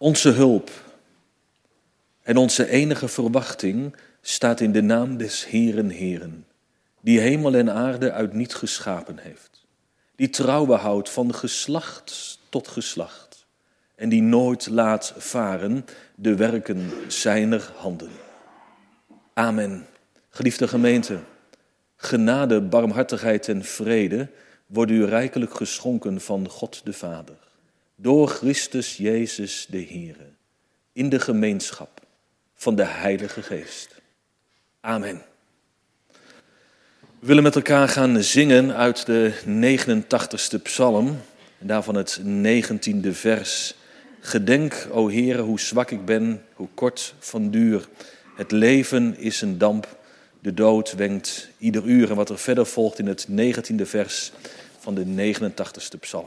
Onze hulp en onze enige verwachting staat in de naam des Heeren Heeren, die hemel en aarde uit niet geschapen heeft, die trouw behoudt van geslacht tot geslacht en die nooit laat varen de werken zijner handen. Amen. Geliefde gemeente, genade, barmhartigheid en vrede worden u rijkelijk geschonken van God de Vader, door Christus Jezus de Heere, in de gemeenschap van de Heilige Geest. Amen. We willen met elkaar gaan zingen uit de 89ste psalm, en daarvan het 19e vers. Gedenk, o Heere, hoe zwak ik ben, hoe kort van duur. Het leven is een damp, de dood wenkt ieder uur. En wat er verder volgt in het 19e vers van de 89ste psalm.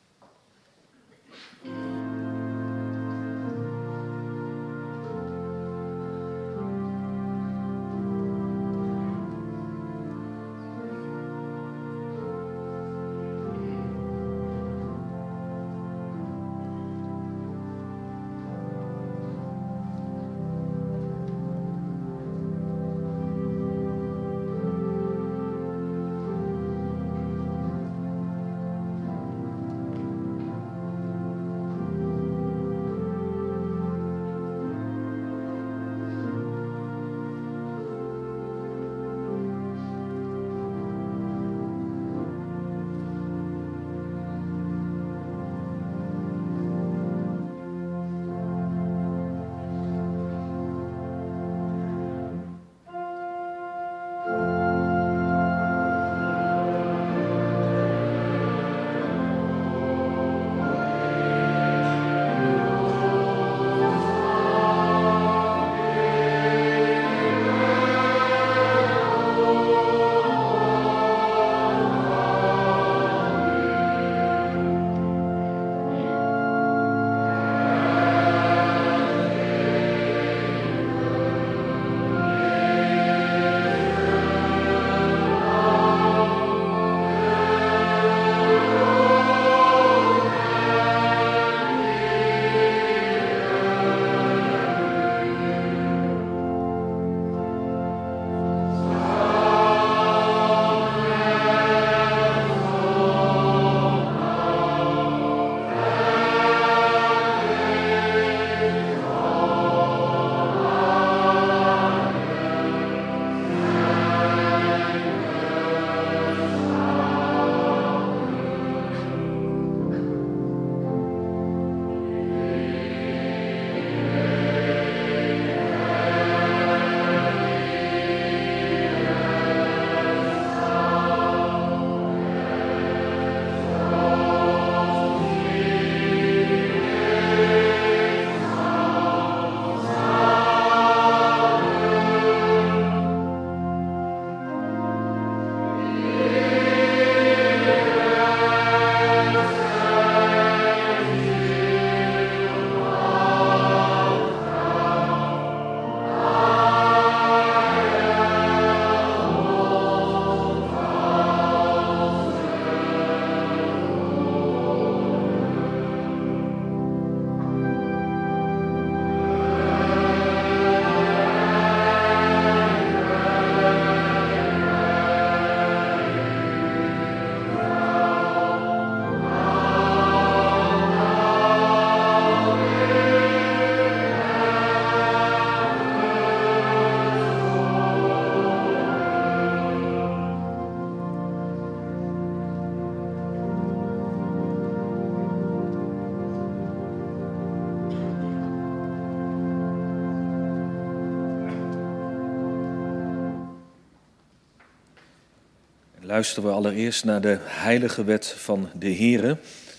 Luisteren we allereerst naar de heilige wet van de Heere.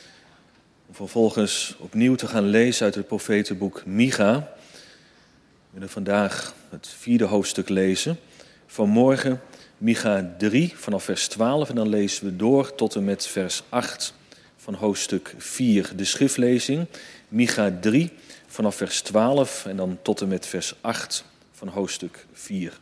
Om vervolgens opnieuw te gaan lezen uit het profetenboek Micha. We willen vandaag het 4e hoofdstuk lezen. Vanmorgen Micha 3 vanaf vers 12 en dan lezen we door tot en met vers 8 van hoofdstuk 4. De schriftlezing Micha 3 vanaf vers 12 en dan tot en met vers 8 van hoofdstuk 4.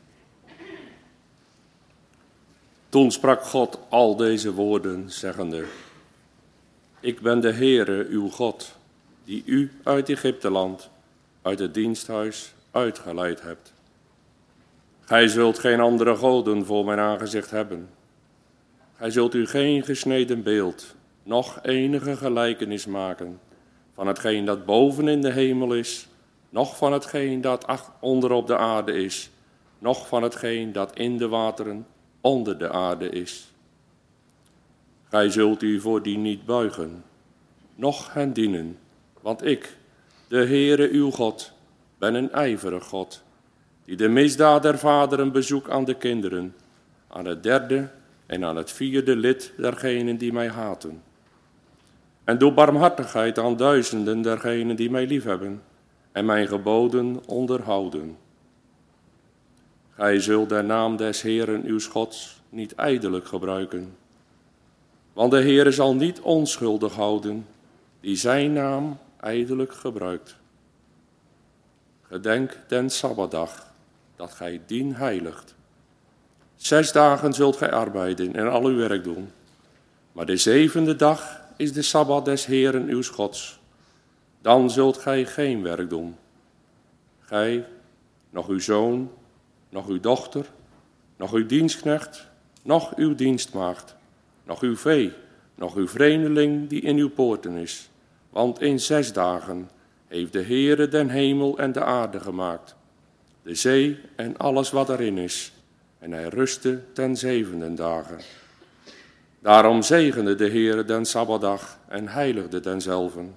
Toen sprak God al deze woorden, zeggende: Ik ben de Heere, uw God, die u uit Egypteland, uit het diensthuis, uitgeleid hebt. Gij zult geen andere goden voor mijn aangezicht hebben. Gij zult u geen gesneden beeld, noch enige gelijkenis maken van hetgeen dat boven in de hemel is, noch van hetgeen dat onder op de aarde is, noch van hetgeen dat in de wateren onder de aarde is. Gij zult u voor die niet buigen, noch hen dienen, want ik, de Heere uw God, ben een ijverig God, die de misdaad der vaderen bezoekt aan de kinderen, aan het derde en aan het vierde lid dergenen die mij haten. En doe barmhartigheid aan duizenden dergenen die mij liefhebben en mijn geboden onderhouden. Gij zult de naam des Heeren uws Gods niet ijdelijk gebruiken. Want de Heere zal niet onschuldig houden, die zijn naam ijdelijk gebruikt. Gedenk den Sabbatdag, dat gij dien heiligt. 6 dagen zult gij arbeiden en al uw werk doen. Maar de 7e dag is de Sabbat des Heeren uws Gods. Dan zult gij geen werk doen. Gij, nog uw zoon, nog uw dochter, nog uw dienstknecht, nog uw dienstmaagd, nog uw vee, nog uw vreemdeling die in uw poorten is. Want in 6 dagen heeft de Heere den hemel en de aarde gemaakt, de zee en alles wat erin is. En hij rustte ten 7e dagen. Daarom zegende de Heere den Sabbatdag en heiligde denzelven.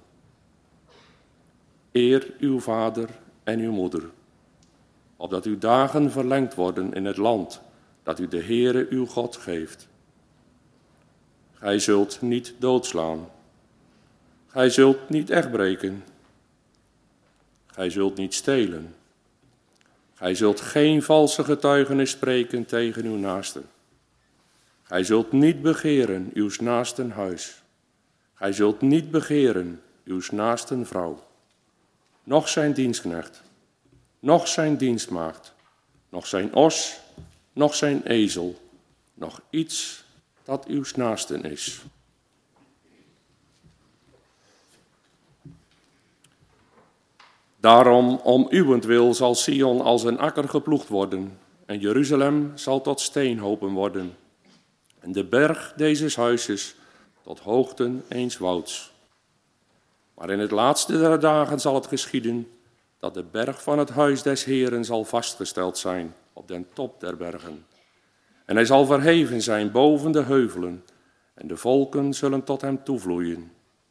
Eer uw vader en uw moeder, opdat uw dagen verlengd worden in het land dat u de Heere uw God geeft. Gij zult niet doodslaan. Gij zult niet echtbreken. Gij zult niet stelen. Gij zult geen valse getuigenis spreken tegen uw naaste. Gij zult niet begeren uws naasten huis. Gij zult niet begeren uws naasten vrouw. Noch zijn dienstknecht, noch zijn dienstmaagd, noch zijn os, noch zijn ezel, noch iets dat uws naasten is. Daarom, om uwentwil, zal Sion als een akker geploegd worden, en Jeruzalem zal tot steenhopen worden, en de berg dezes huizes tot hoogten eens wouds. Maar in het laatste der dagen zal het geschieden, dat de berg van het huis des Heeren zal vastgesteld zijn op den top der bergen. En hij zal verheven zijn boven de heuvelen, en de volken zullen tot hem toevloeien.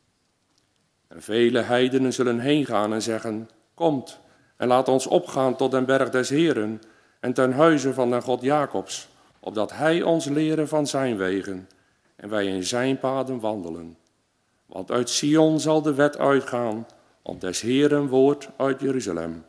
En vele heidenen zullen heen gaan en zeggen, komt en laat ons opgaan tot den berg des Heeren en ten huize van den God Jacobs, opdat hij ons leren van zijn wegen en wij in zijn paden wandelen. Want uit Sion zal de wet uitgaan, om des Heeren woord uit Jeruzalem.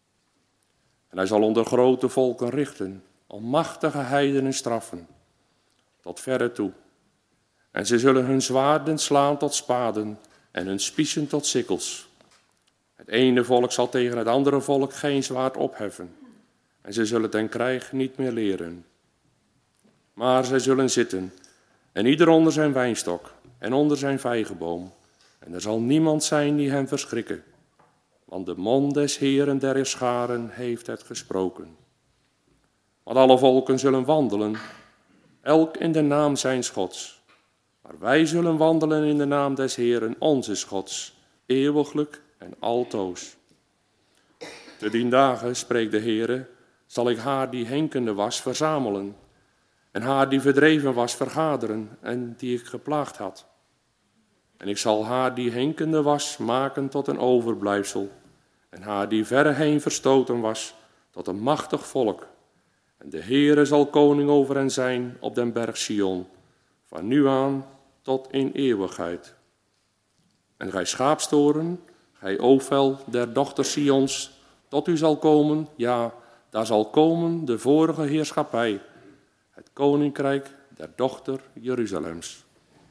En hij zal onder grote volken richten, om machtige heidenen straffen, tot verre toe. En ze zullen hun zwaarden slaan tot spaden en hun spiezen tot sikkels. Het ene volk zal tegen het andere volk geen zwaard opheffen. En ze zullen ten krijg niet meer leren. Maar zij zullen zitten, en ieder onder zijn wijnstok en onder zijn vijgenboom. En er zal niemand zijn die hen verschrikken. Want de mond des Heeren der scharen heeft het gesproken. Want alle volken zullen wandelen, elk in de naam zijns Gods. Maar wij zullen wandelen in de naam des Heeren, onze Gods, eeuwiglijk en altoos. Te dien dagen, spreekt de Heere, zal ik haar die henkende was verzamelen, en haar die verdreven was vergaderen, en die ik geplaagd had. En ik zal haar die henkende was maken tot een overblijfsel, en haar die verre heen verstoten was, tot een machtig volk. En de Heere zal koning over hen zijn op den berg Sion, van nu aan tot in eeuwigheid. En gij schaapstoren, gij Ofel der dochter Sions, tot u zal komen, ja, daar zal komen de vorige heerschappij, het koninkrijk der dochter Jeruzalems.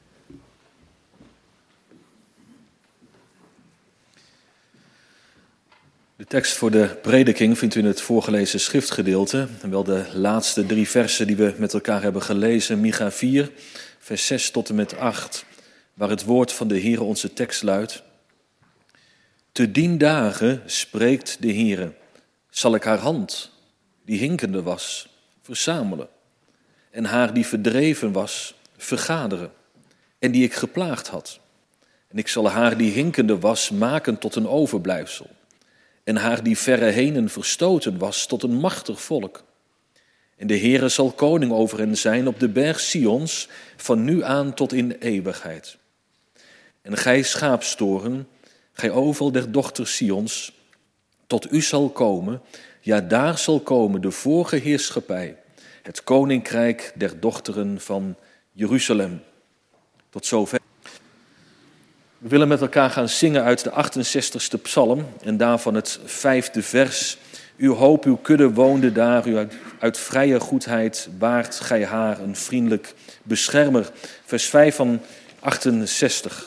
De tekst voor de prediking vindt u in het voorgelezen schriftgedeelte, en wel de laatste 3 versen die we met elkaar hebben gelezen, Micha 4, vers 6 tot en met 8, waar het woord van de Heere onze tekst luidt. Te dien dagen, spreekt de Heere, zal ik haar hand, die hinkende was, verzamelen, en haar die verdreven was, vergaderen, en die ik geplaagd had. En ik zal haar die hinkende was, maken tot een overblijfsel, en haar die verre henen verstoten was, tot een machtig volk. En de Heere zal koning over hen zijn op de berg Sions, van nu aan tot in eeuwigheid. En gij schaapstoren, gij ovel der dochter Sions, tot u zal komen, ja daar zal komen de vorige heerschappij, het koninkrijk der dochteren van Jeruzalem. Tot zover. We willen met elkaar gaan zingen uit de 68ste psalm en daarvan het 5e vers. Uw hoop, uw kudde woonde daar, u uit vrije goedheid waart gij haar een vriendelijk beschermer. Vers 5 van 68.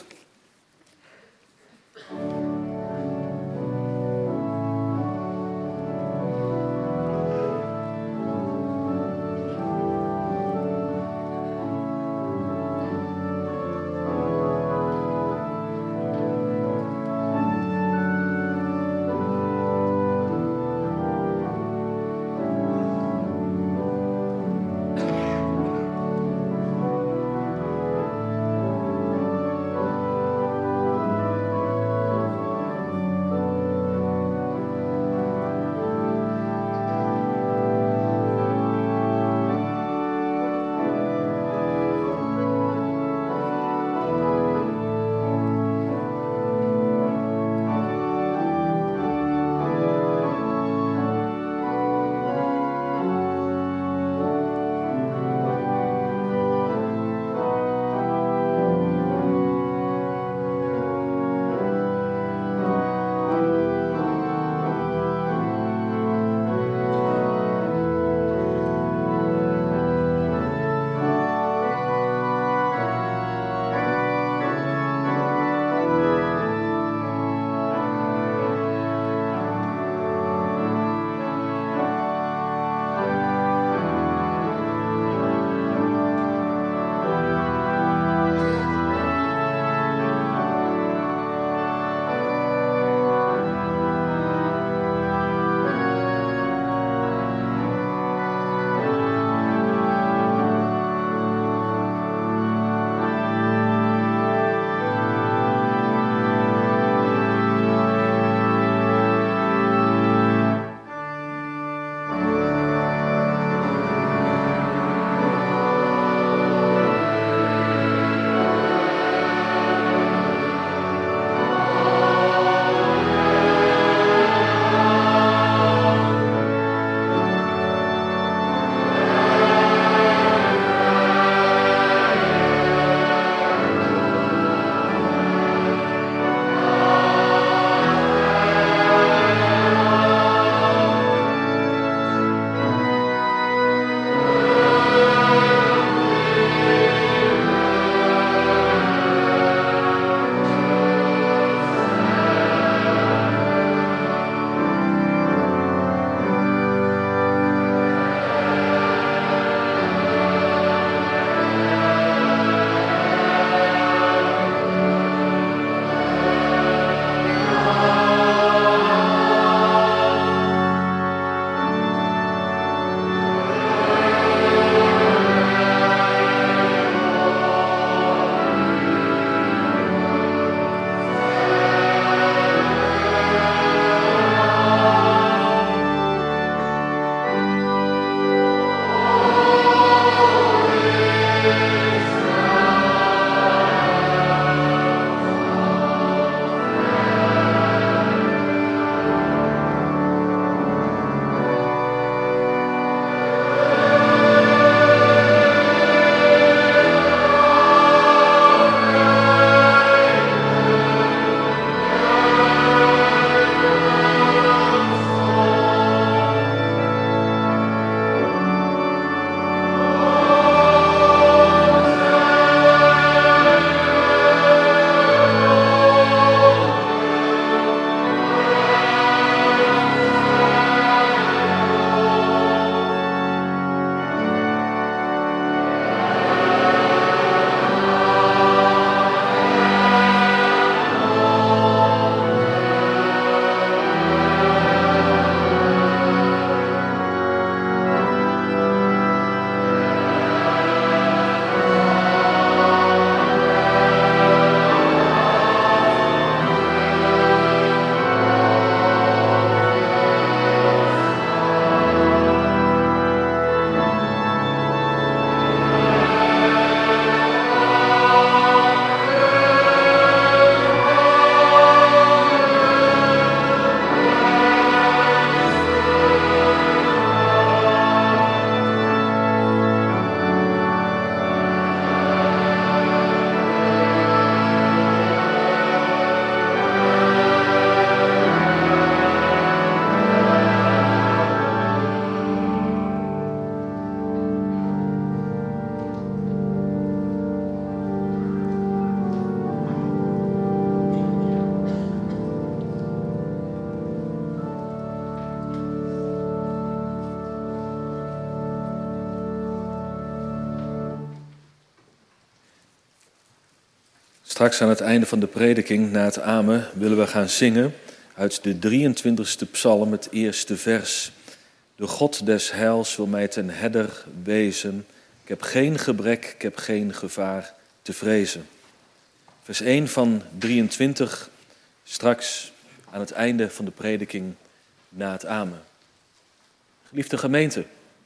Straks aan het einde van de prediking, na het amen, willen we gaan zingen uit de 23e psalm, het eerste vers. De God des heils wil mij ten herder wezen. Ik heb geen gebrek, ik heb geen gevaar te vrezen. Vers 1 van 23, straks aan het einde van de prediking, na het amen. Geliefde gemeente,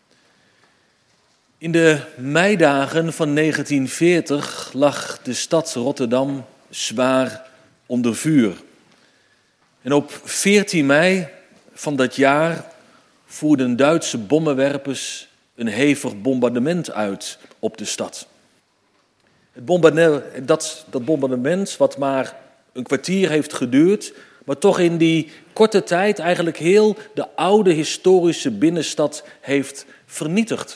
in de meidagen van 1940 lag de stad Rotterdam zwaar onder vuur. En op 14 mei van dat jaar voerden Duitse bommenwerpers een hevig bombardement uit op de stad. Dat bombardement, wat maar een kwartier heeft geduurd, maar toch in die korte tijd eigenlijk heel de oude historische binnenstad heeft vernietigd.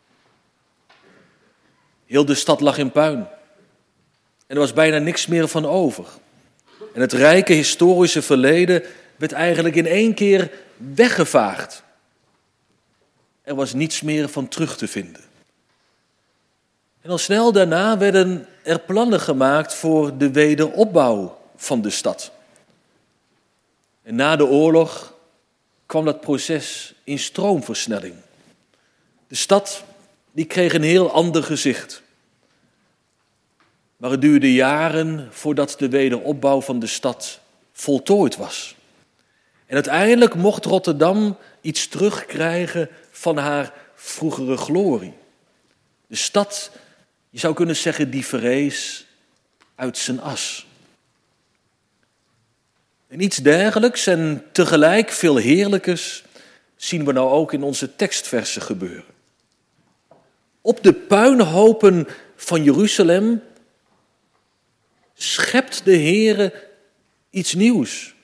Heel de stad lag in puin. En er was bijna niks meer van over. En het rijke historische verleden werd eigenlijk in één keer weggevaagd. Er was niets meer van terug te vinden. En al snel daarna werden er plannen gemaakt voor de wederopbouw van de stad. En na de oorlog kwam dat proces in stroomversnelling. De stad die kreeg een heel ander gezicht. Maar het duurde jaren voordat de wederopbouw van de stad voltooid was. En uiteindelijk mocht Rotterdam iets terugkrijgen van haar vroegere glorie. De stad, je zou kunnen zeggen, die verrees uit zijn as. En iets dergelijks en tegelijk veel heerlijkers zien we nou ook in onze tekstversen gebeuren. Op de puinhopen van Jeruzalem schept de Heere iets nieuws.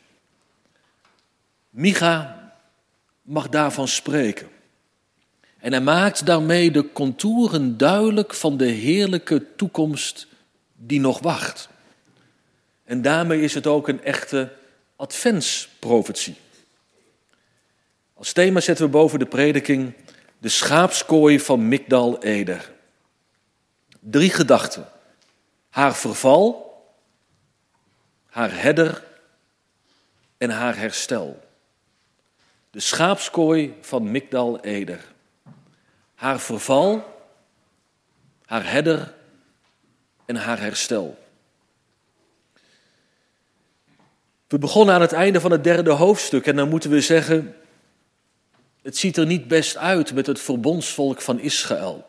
Micha mag daarvan spreken. En hij maakt daarmee de contouren duidelijk van de heerlijke toekomst die nog wacht. En daarmee is het ook een echte adventsprofetie. Als thema zetten we boven de prediking de schaapskooi van Migdal Eder. 3 gedachten. Haar verval, haar herder en haar herstel. De schaapskooi van Migdal Eder. Haar verval, haar herder en haar herstel. We begonnen aan het einde van het 3e hoofdstuk en dan moeten we zeggen, het ziet er niet best uit met het verbondsvolk van Israël.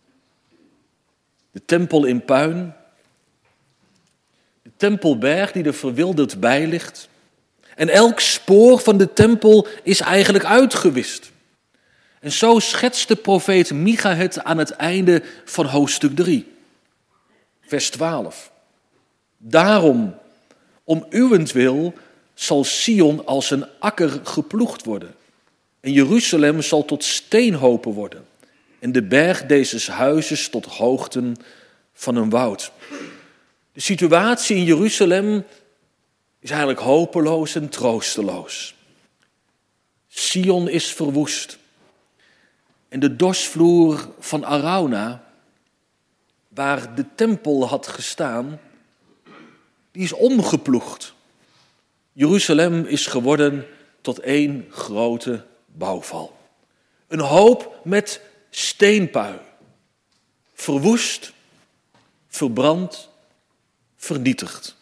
De tempel in puin, de tempelberg die er verwilderd bij ligt. En elk spoor van de tempel is eigenlijk uitgewist. En zo schetst de profeet Micha het aan het einde van hoofdstuk 3, vers 12. Daarom, om uwentwil, zal Sion als een akker geploegd worden. En Jeruzalem zal tot steenhopen worden. En de berg deze huizes tot hoogten van een woud. De situatie in Jeruzalem is eigenlijk hopeloos en troosteloos. Sion is verwoest. En de dorsvloer van Arauna, waar de tempel had gestaan, die is omgeploegd. Jeruzalem is geworden tot één grote bouwval. Een hoop met steenpui. Verwoest, verbrand, vernietigd.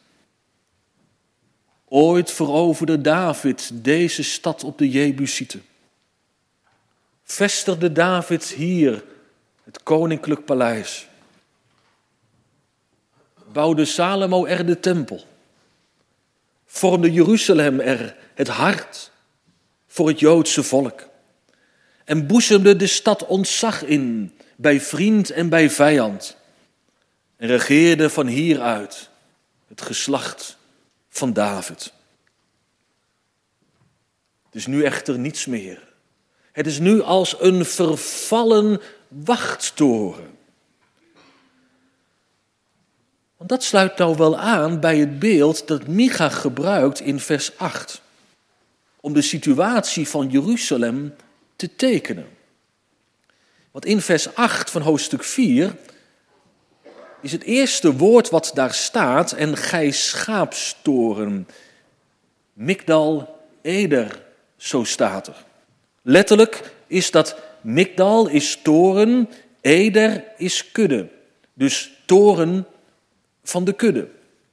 Ooit veroverde David deze stad op de Jebusieten. Vestigde David hier het koninklijk paleis. Bouwde Salomo er de tempel. Vormde Jeruzalem er het hart voor het Joodse volk. En boezemde de stad ontzag in bij vriend en bij vijand. En regeerde van hieruit het geslacht van David. Het is nu echter niets meer. Het is nu als een vervallen wachttoren. Want dat sluit nou wel aan bij het beeld dat Micha gebruikt in vers 8. Om de situatie van Jeruzalem te tekenen. Want in vers 8 van hoofdstuk 4 is het eerste woord wat daar staat, en gij schaapstoren. Migdal eder, zo staat er. Letterlijk is dat migdal is toren, eder is kudde. Dus toren van de kudde.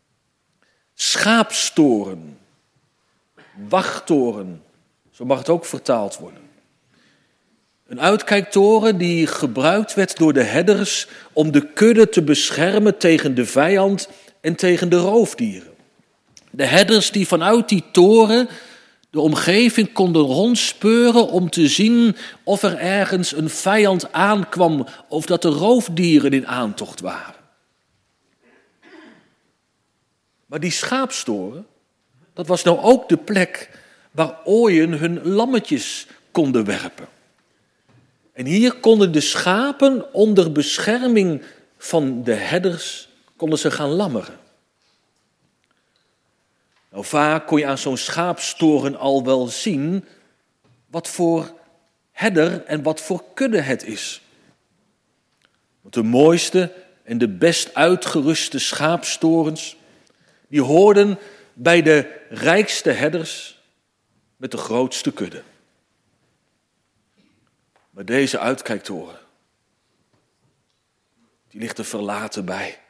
Schaapstoren, wachttoren, zo mag het ook vertaald worden. Een uitkijktoren die gebruikt werd door de herders om de kudde te beschermen tegen de vijand en tegen de roofdieren. De herders die vanuit die toren de omgeving konden rondspeuren om te zien of er ergens een vijand aankwam of dat er roofdieren in aantocht waren. Maar die schaapstoren, dat was nou ook de plek waar ooien hun lammetjes konden werpen. En hier konden de schapen onder bescherming van de herders konden ze gaan lammeren. Nou, vaak kon je aan zo'n schaapstoren al wel zien wat voor herder en wat voor kudde het is. Want de mooiste en de best uitgeruste schaapstorens, die hoorden bij de rijkste herders met de grootste kudde. Maar deze uitkijktoren, die ligt er verlaten bij.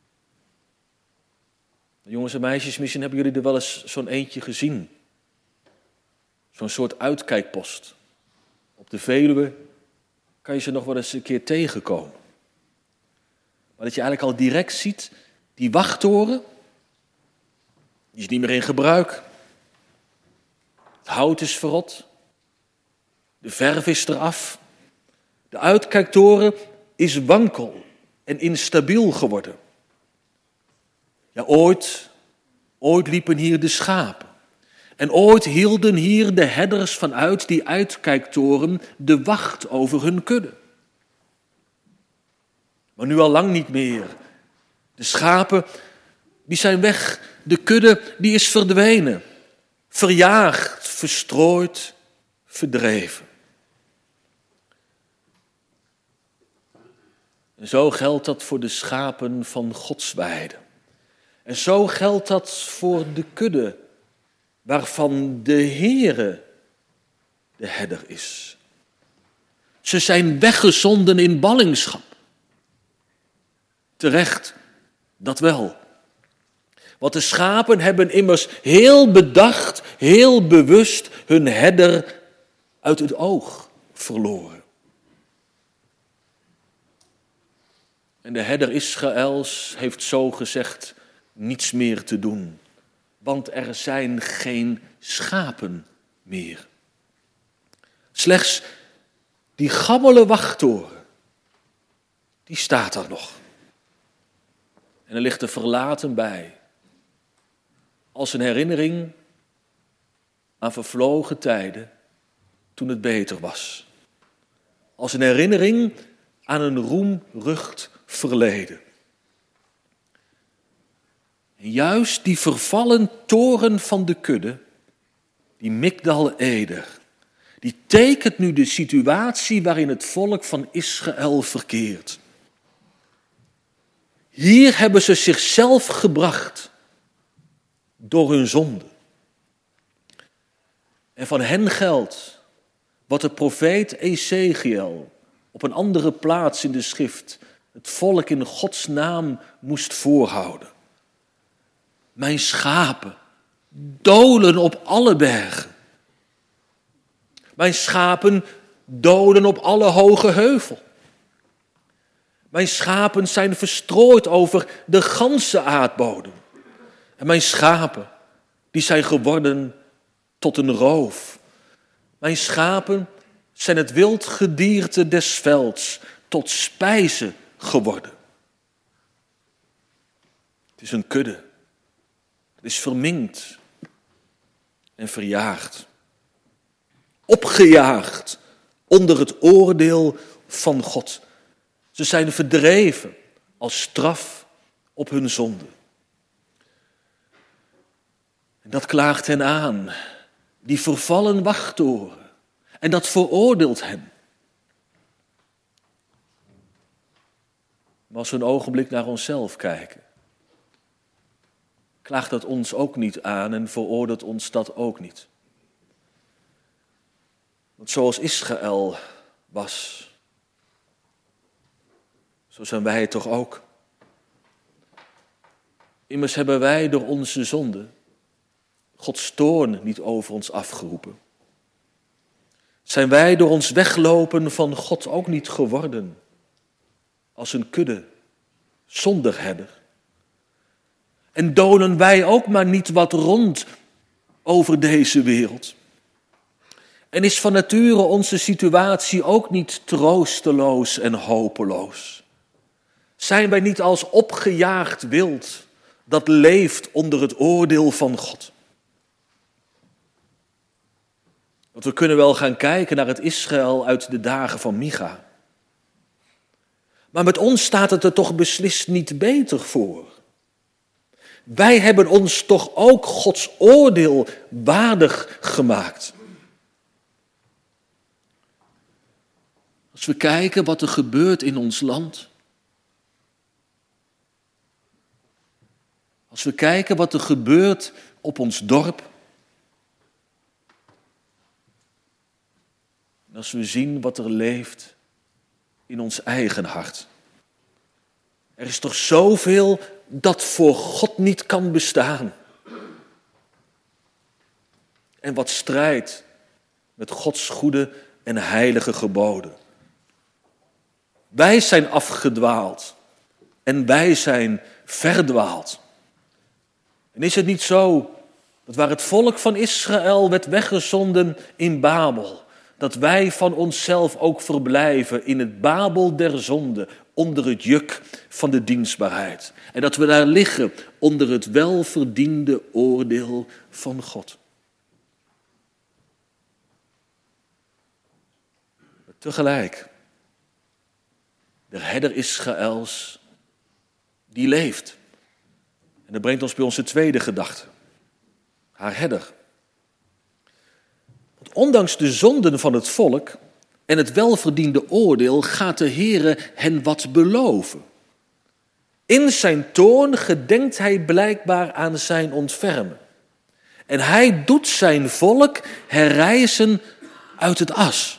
Jongens en meisjes, misschien hebben jullie er wel eens zo'n eentje gezien. Zo'n soort uitkijkpost. Op de Veluwe kan je ze nog wel eens een keer tegenkomen. Maar dat je eigenlijk al direct ziet, die wachttoren, die is niet meer in gebruik. Het hout is verrot. De verf is eraf. De uitkijktoren is wankel en instabiel geworden. Ja, ooit liepen hier de schapen. En ooit hielden hier de herders vanuit die uitkijktoren de wacht over hun kudde. Maar nu al lang niet meer. De schapen, die zijn weg. De kudde, die is verdwenen. Verjaagd, verstrooid, verdreven. En zo geldt dat voor de schapen van Gods weide. En zo geldt dat voor de kudde, waarvan de Heere de herder is. Ze zijn weggezonden in ballingschap. Terecht, dat wel. Want de schapen hebben immers heel bedacht, heel bewust hun herder uit het oog verloren. En de herder Israëls heeft zo gezegd niets meer te doen, want er zijn geen schapen meer. Slechts die gammele wachttoren, die staat er nog. En er ligt er verlaten bij, als een herinnering aan vervlogen tijden toen het beter was. Als een herinnering aan een roemrucht verleden. En juist die vervallen toren van de kudde, die Migdal Eder, die tekent nu de situatie waarin het volk van Israël verkeert. Hier hebben ze zichzelf gebracht door hun zonde. En van hen geldt wat de profeet Ezechiël op een andere plaats in de schrift het volk in Gods naam moest voorhouden. Mijn schapen dolen op alle bergen. Mijn schapen dolen op alle hoge heuvel. Mijn schapen zijn verstrooid over de ganse aardbodem. En mijn schapen, die zijn geworden tot een roof. Mijn schapen zijn het wildgedierte des velds tot spijze geworden. Het is een kudde. Het is verminkt en verjaagd. Opgejaagd onder het oordeel van God. Ze zijn verdreven als straf op hun zonde. En dat klaagt hen aan, die vervallen wachttoren. En dat veroordeelt hen. Maar als we een ogenblik naar onszelf kijken, klaagt dat ons ook niet aan en veroordeelt ons dat ook niet. Want zoals Israël was, zo zijn wij het toch ook. Immers hebben wij door onze zonde Gods toorn niet over ons afgeroepen. Zijn wij door ons weglopen van God ook niet geworden als een kudde zonder herder? En dolen wij ook maar niet wat rond over deze wereld? En is van nature onze situatie ook niet troosteloos en hopeloos? Zijn wij niet als opgejaagd wild dat leeft onder het oordeel van God? Want we kunnen wel gaan kijken naar het Israël uit de dagen van Micha. Maar met ons staat het er toch beslist niet beter voor. Wij hebben ons toch ook Gods oordeel waardig gemaakt. Als we kijken wat er gebeurt in ons land. Als we kijken wat er gebeurt op ons dorp. En als we zien wat er leeft in ons eigen hart. Er is toch zoveel dat voor God niet kan bestaan. En wat strijdt met Gods goede en heilige geboden. Wij zijn afgedwaald en wij zijn verdwaald. En is het niet zo dat waar het volk van Israël werd weggezonden in Babel, dat wij van onszelf ook verblijven in het Babel der zonde, onder het juk van de dienstbaarheid. En dat we daar liggen onder het welverdiende oordeel van God. Maar tegelijk, de herder Israëls, die leeft. En dat brengt ons bij onze tweede gedachte. Haar herder. Want ondanks de zonden van het volk en het welverdiende oordeel gaat de Heere hen wat beloven. In zijn toorn gedenkt hij blijkbaar aan zijn ontfermen. En hij doet zijn volk herrijzen uit het as.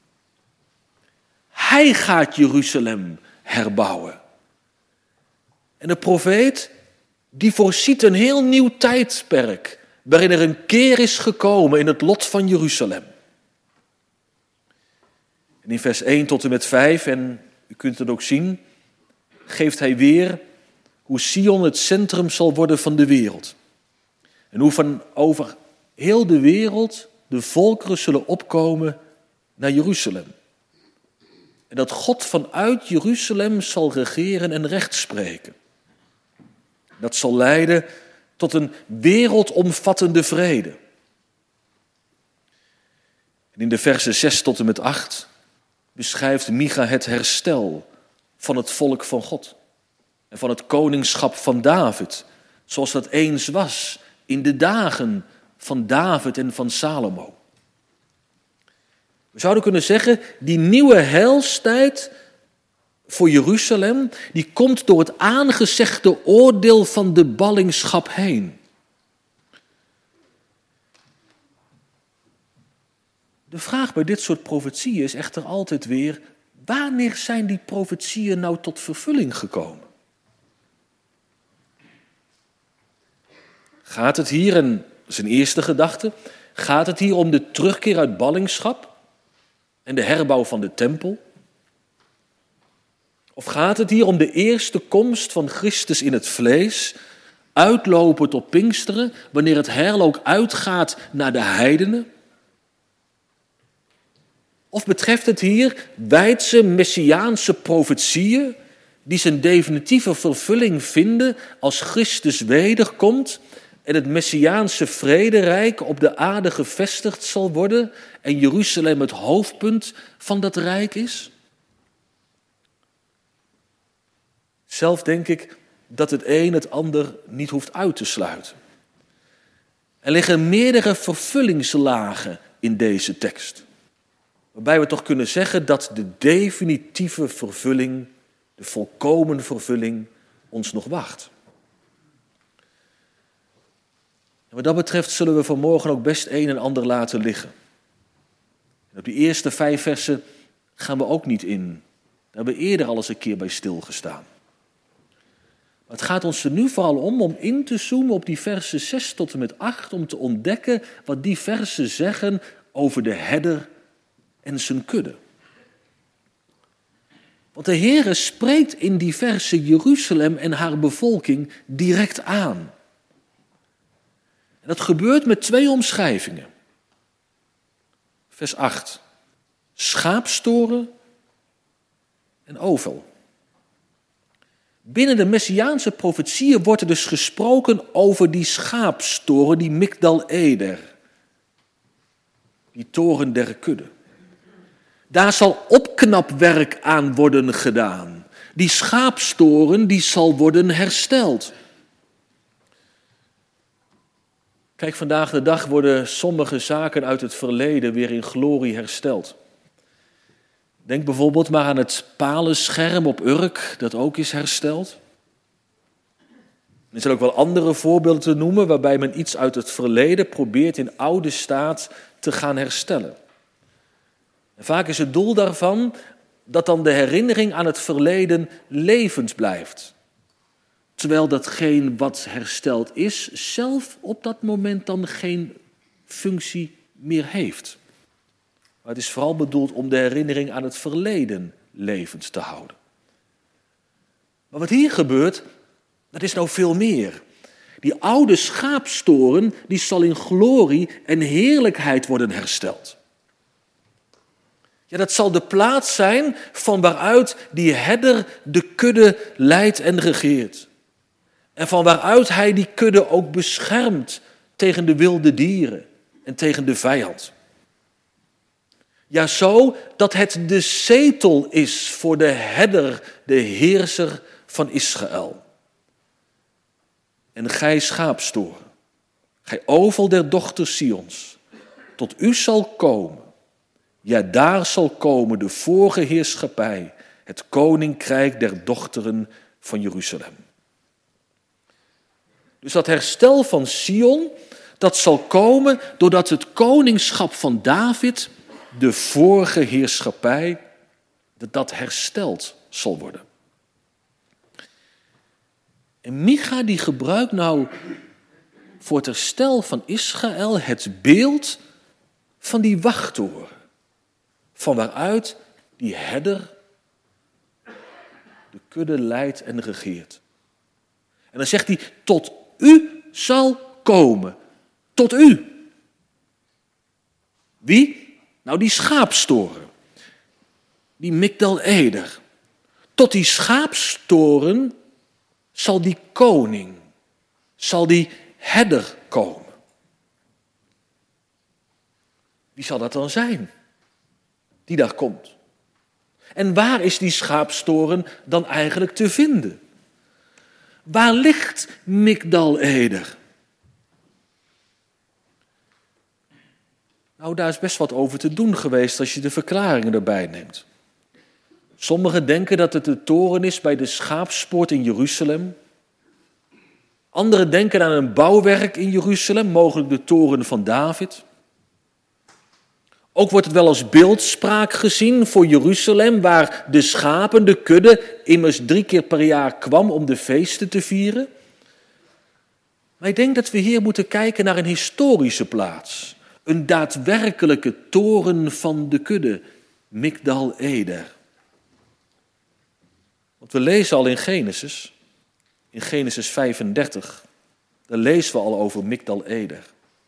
Hij gaat Jeruzalem herbouwen. En de profeet, die voorziet een heel nieuw tijdperk, waarin er een keer is gekomen in het lot van Jeruzalem. En in vers 1 tot en met 5, en u kunt het ook zien, geeft hij weer hoe Sion het centrum zal worden van de wereld. En hoe van over heel de wereld de volkeren zullen opkomen naar Jeruzalem. En dat God vanuit Jeruzalem zal regeren en recht spreken. Dat zal leiden tot een wereldomvattende vrede. En in de versen 6 tot en met 8 beschrijft Micha het herstel van het volk van God. En van het koningschap van David, zoals dat eens was in de dagen van David en van Salomo. We zouden kunnen zeggen, die nieuwe heilstijd voor Jeruzalem, die komt door het aangezegde oordeel van de ballingschap heen. De vraag bij dit soort profetieën is echter altijd weer, wanneer zijn die profetieën nou tot vervulling gekomen? Gaat het hier, en dat is een eerste gedachte, gaat het hier om de terugkeer uit ballingschap en de herbouw van de tempel? Of gaat het hier om de eerste komst van Christus in het vlees, uitlopen tot Pinksteren, wanneer het heil ook uitgaat naar de heidenen? Of betreft het hier wijdse messiaanse profetieën die zijn definitieve vervulling vinden als Christus wederkomt en het messiaanse vrederijk op de aarde gevestigd zal worden en Jeruzalem het hoofdpunt van dat rijk is? Zelf denk ik dat het een het ander niet hoeft uit te sluiten. Er liggen meerdere vervullingslagen in deze tekst, waarbij we toch kunnen zeggen dat de definitieve vervulling de volkomen vervulling ons nog wacht. En wat dat betreft zullen we vanmorgen ook best een en ander laten liggen. En op die eerste 5 versen gaan we ook niet in. Daar hebben we eerder al eens een keer bij stilgestaan. Maar het gaat ons er nu vooral om in te zoomen op die versen 6 tot en met 8, om te ontdekken wat die versen zeggen over de herder en zijn kudde. Want de Heere spreekt in die versen Jeruzalem en haar bevolking direct aan. En dat gebeurt met 2 omschrijvingen. Vers 8. Schaapstoren en ovel. Binnen de Messiaanse profetieën wordt er dus gesproken over die schaapstoren, die Migdal Eder. Die toren der kudde. Daar zal opknapwerk aan worden gedaan. Die schaapstoren die zal worden hersteld. Kijk, vandaag de dag worden sommige zaken uit het verleden weer in glorie hersteld. Denk bijvoorbeeld maar aan het palenscherm op Urk, dat ook is hersteld. Er zijn ook wel andere voorbeelden te noemen waarbij men iets uit het verleden probeert in oude staat te gaan herstellen. En vaak is het doel daarvan dat dan de herinnering aan het verleden levend blijft. Terwijl datgene wat hersteld is, zelf op dat moment dan geen functie meer heeft. Maar het is vooral bedoeld om de herinnering aan het verleden levend te houden. Maar wat hier gebeurt, dat is nou veel meer. Die oude schaapstoren, die zal in glorie en heerlijkheid worden hersteld. Ja, dat zal de plaats zijn van waaruit die herder de kudde leidt en regeert. En van waaruit hij die kudde ook beschermt tegen de wilde dieren en tegen de vijand. Ja, zo dat het de zetel is voor de herder, de heerser van Israël. En gij schaapstoren, gij ovel der dochter Sions, tot u zal komen. Ja, daar zal komen de vorige heerschappij, het koninkrijk der dochteren van Jeruzalem. Dus dat herstel van Sion, dat zal komen doordat het koningschap van David, de vorige heerschappij, dat hersteld zal worden. En Micha die gebruikt nou voor het herstel van Israël het beeld van die wachttoren. Van waaruit die herder de kudde leidt en regeert. En dan zegt hij, tot u zal komen. Tot u. Wie? Nou, die schaapstoren. Die Migdal Eder. Tot die schaapstoren zal die koning, zal die herder komen. Wie zal dat dan zijn? Die daar komt. En waar is die schaapstoren dan eigenlijk te vinden? Waar ligt Migdal Eder? Nou, daar is best wat over te doen geweest als je de verklaringen erbij neemt. Sommigen denken dat het de toren is bij de Schaapspoort in Jeruzalem. Anderen denken aan een bouwwerk in Jeruzalem, mogelijk de toren van David. Ook wordt het wel als beeldspraak gezien voor Jeruzalem, waar de schapen, de kudde, immers 3 keer per jaar kwam om de feesten te vieren. Maar ik denk dat we hier moeten kijken naar een historische plaats. Een daadwerkelijke toren van de kudde, Migdal Eder. Want we lezen al in Genesis 35, daar lezen we al over Migdal Eder.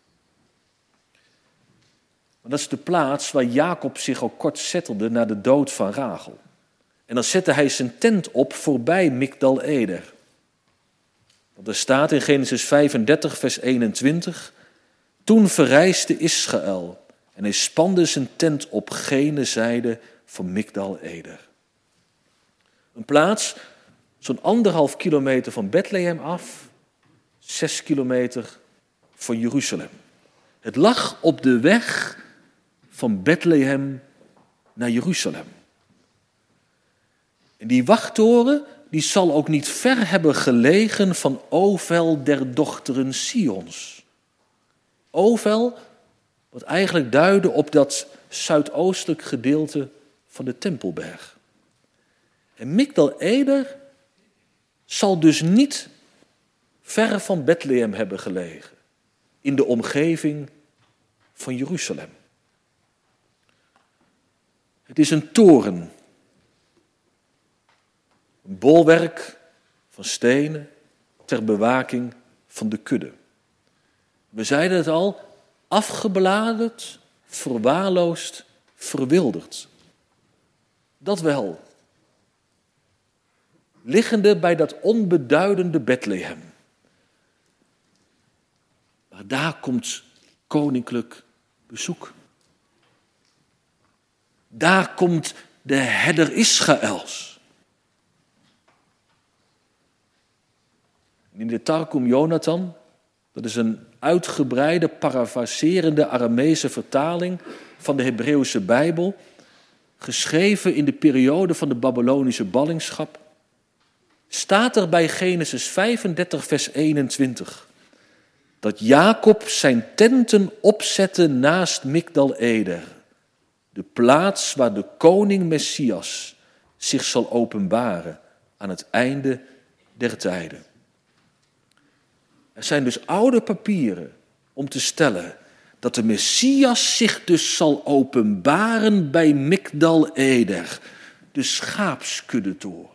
Maar dat is de plaats waar Jacob zich al kort zettelde na de dood van Rachel. En dan zette hij zijn tent op voorbij Migdal Eder. Want er staat in Genesis 35, vers 21... Toen verreisde Israël en hij spande zijn tent op gene zijde van Migdal Eder. Een plaats zo'n 1,5 kilometer van Bethlehem af, 6 kilometer van Jeruzalem. Het lag op de weg van Bethlehem naar Jeruzalem. En die wachttoren, die zal ook niet ver hebben gelegen van Ovel der dochteren Sions. Ovel, wat eigenlijk duidde op dat zuidoostelijk gedeelte van de Tempelberg. En Migdal-Eder zal dus niet ver van Bethlehem hebben gelegen, in de omgeving van Jeruzalem. Het is een toren, een bolwerk van stenen ter bewaking van de kudde. We zeiden het al, afgebladerd, verwaarloosd, verwilderd. Dat wel. Liggende bij dat onbeduidende Bethlehem. Maar daar komt koninklijk bezoek. Daar komt de herder Israëls. In de Targum Jonathan, dat is een uitgebreide, parafraserende Aramese vertaling van de Hebreeuwse Bijbel, geschreven in de periode van de Babylonische ballingschap, staat er bij Genesis 35, vers 21, dat Jacob zijn tenten opzette naast Migdal-Eder, de plaats waar de koning Messias zich zal openbaren aan het einde der tijden. Er zijn dus oude papieren om te stellen dat de Messias zich dus zal openbaren bij Migdal-Eder, de schaapskuddetoren.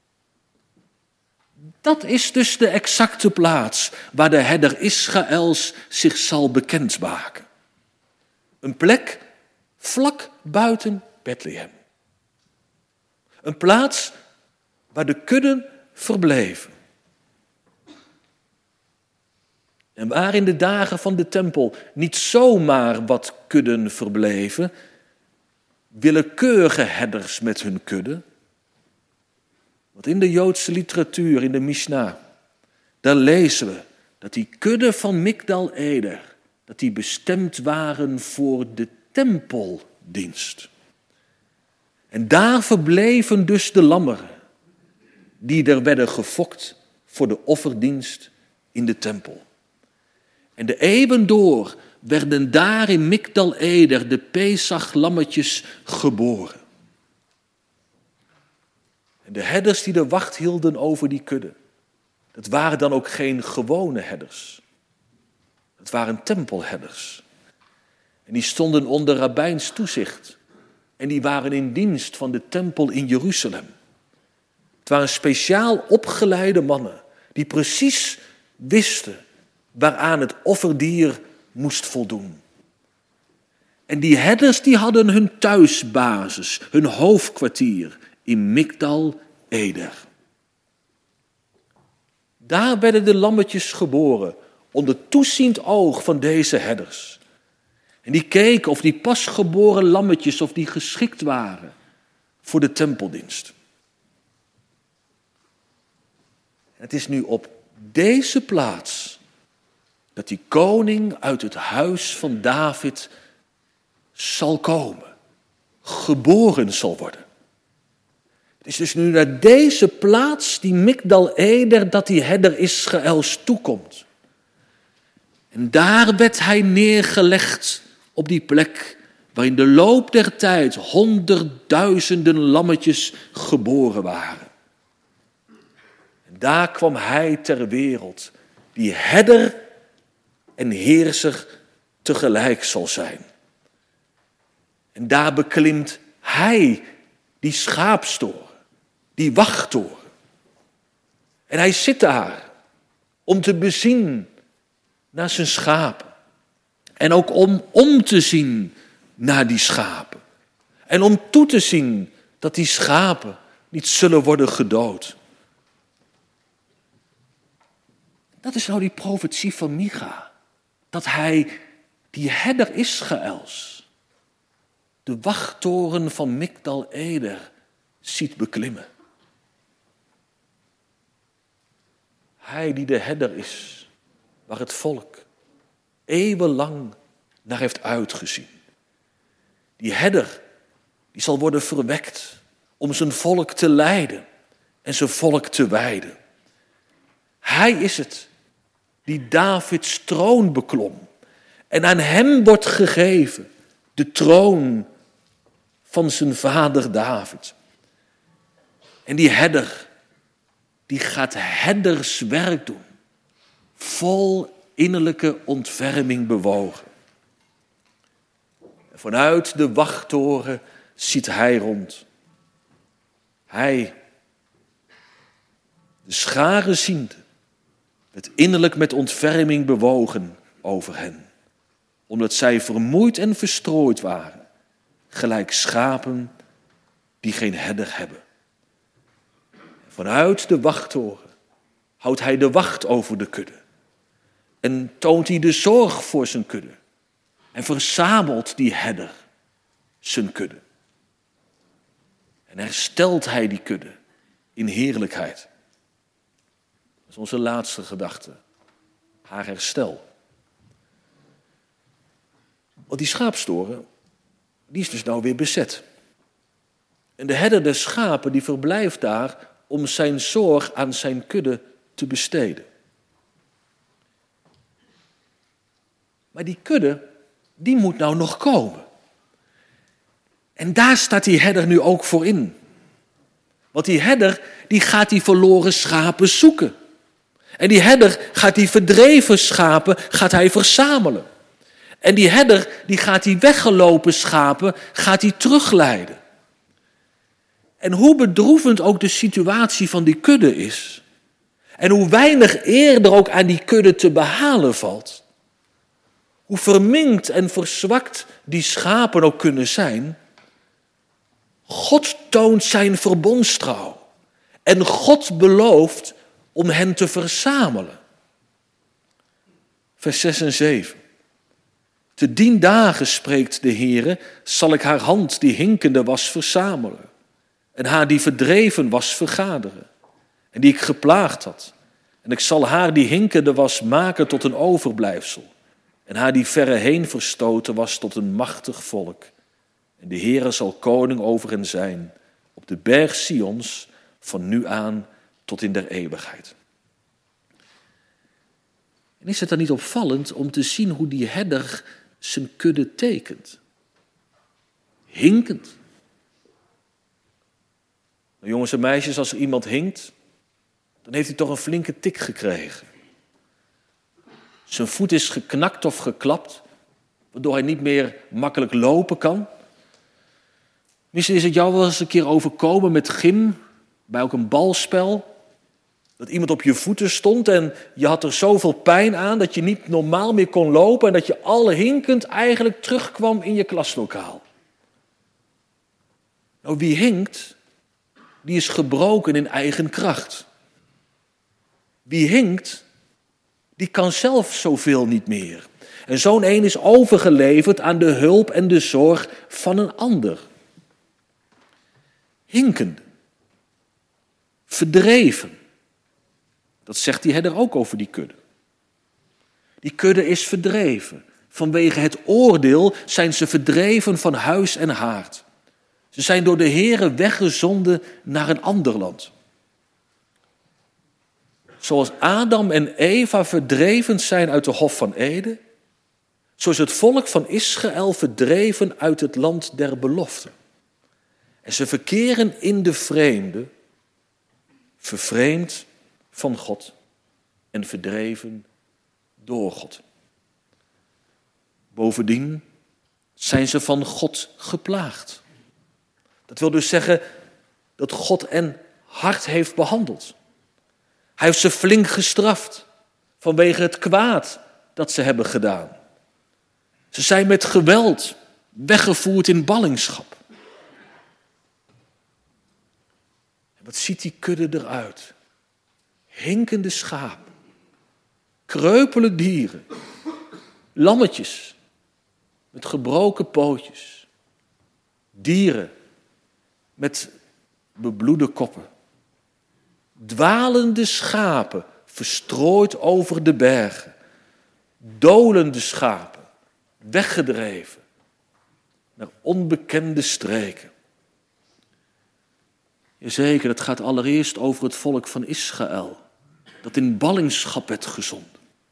Dat is dus de exacte plaats waar de herder Israëls zich zal bekendmaken. Een plek vlak buiten Bethlehem. Een plaats waar de kudden verbleven. En waar in de dagen van de tempel niet zomaar wat kudden verbleven, willekeurige herders met hun kudde. Want in de Joodse literatuur, in de Mishnah, daar lezen we dat die kudden van Migdal-Eder, dat die bestemd waren voor de tempeldienst. En daar verbleven dus de lammeren, die er werden gefokt voor de offerdienst in de tempel. En de eeuwen door werden daar in Migdal-Eder de Pesach-lammetjes geboren. En de herders die de wacht hielden over die kudde, dat waren dan ook geen gewone herders. Dat waren tempelherders. En die stonden onder rabbijns toezicht. En die waren in dienst van de tempel in Jeruzalem. Het waren speciaal opgeleide mannen die precies wisten waaraan het offerdier moest voldoen. En die herders die hadden hun thuisbasis, hun hoofdkwartier in Migdal-Eder. Daar werden de lammetjes geboren onder toeziend oog van deze herders. En die keken of die pasgeboren lammetjes of die geschikt waren voor de tempeldienst. Het is nu op deze plaats dat die koning uit het huis van David zal komen, geboren zal worden. Het is dus nu naar deze plaats, die Migdal-Eder, dat die herder Israëls toekomt. En daar werd hij neergelegd op die plek waar in de loop der tijd honderdduizenden lammetjes geboren waren. En daar kwam hij ter wereld, die herder en heerser tegelijk zal zijn. En daar beklimt hij die schaapstoren, die wachttoren. En hij zit daar om te bezien naar zijn schapen. En ook om te zien naar die schapen. En om toe te zien dat die schapen niet zullen worden gedood. Dat is nou die profetie van Micha. Dat hij die herder Israëls, de wachttoren van Migdal-Eder, ziet beklimmen. Hij die de herder is, waar het volk eeuwenlang naar heeft uitgezien. Die herder, die zal worden verwekt om zijn volk te leiden en zijn volk te wijden. Hij is het die Davids troon beklom. En aan hem wordt gegeven de troon van zijn vader David. En die herder, die gaat herderswerk doen. Vol innerlijke ontferming bewogen. En vanuit de wachttoren ziet hij rond. Hij, de scharen ziende, werd innerlijk met ontferming bewogen over hen. Omdat zij vermoeid en verstrooid waren, gelijk schapen die geen herder hebben. Vanuit de wachttoren houdt hij de wacht over de kudde. En toont hij de zorg voor zijn kudde. En verzamelt die herder zijn kudde. En herstelt hij die kudde in heerlijkheid. Dat is onze laatste gedachte. Haar herstel. Want die schaapstoren, die is dus nou weer bezet. En de herder der schapen, die verblijft daar om zijn zorg aan zijn kudde te besteden. Maar die kudde, die moet nou nog komen. En daar staat die herder nu ook voor in. Want die herder, die gaat die verloren schapen zoeken. En die herder gaat die verdreven schapen, gaat hij verzamelen. En die herder, die gaat die weggelopen schapen, gaat die terugleiden. En hoe bedroevend ook de situatie van die kudde is. En hoe weinig eer er ook aan die kudde te behalen valt. Hoe verminkt en verzwakt die schapen ook kunnen zijn. God toont zijn verbondstrouw. En God belooft om hen te verzamelen. Vers 6 en 7. Te 10 dagen, spreekt de Heere, zal ik haar hand die hinkende was verzamelen. En haar die verdreven was vergaderen. En die ik geplaagd had. En ik zal haar die hinkende was maken tot een overblijfsel. En haar die verre heen verstoten was tot een machtig volk. En de Heere zal koning over hen zijn. Op de berg Sions van nu aan tot in der eeuwigheid. En is het dan niet opvallend om te zien hoe die herder zijn kudde tekent? Hinkend. Nou, jongens en meisjes, als er iemand hinkt, dan heeft hij toch een flinke tik gekregen. Zijn voet is geknakt of geklapt, waardoor hij niet meer makkelijk lopen kan. Misschien is het jou wel eens een keer overkomen met gym, bij ook een balspel. Dat iemand op je voeten stond en je had er zoveel pijn aan dat je niet normaal meer kon lopen en dat je al hinkend eigenlijk terugkwam in je klaslokaal. Nou, wie hinkt, die is gebroken in eigen kracht. Wie hinkt, die kan zelf zoveel niet meer. En zo'n een is overgeleverd aan de hulp en de zorg van een ander. Hinkende. Verdreven. Dat zegt die herder ook over die kudde. Die kudde is verdreven. Vanwege het oordeel zijn ze verdreven van huis en haard. Ze zijn door de Heere weggezonden naar een ander land. Zoals Adam en Eva verdreven zijn uit de Hof van Eden, zo is het volk van Israël verdreven uit het land der belofte. En ze verkeren in de vreemde, vervreemd van God en verdreven door God. Bovendien zijn ze van God geplaagd. Dat wil dus zeggen dat God hen hard heeft behandeld. Hij heeft ze flink gestraft vanwege het kwaad dat ze hebben gedaan. Ze zijn met geweld weggevoerd in ballingschap. En wat ziet die kudde eruit? Hinkende schapen, kreupele dieren, lammetjes met gebroken pootjes, dieren met bebloede koppen, dwalende schapen verstrooid over de bergen, dolende schapen weggedreven naar onbekende streken. Jazeker, het gaat allereerst over het volk van Israël, dat in ballingschap werd gezonden.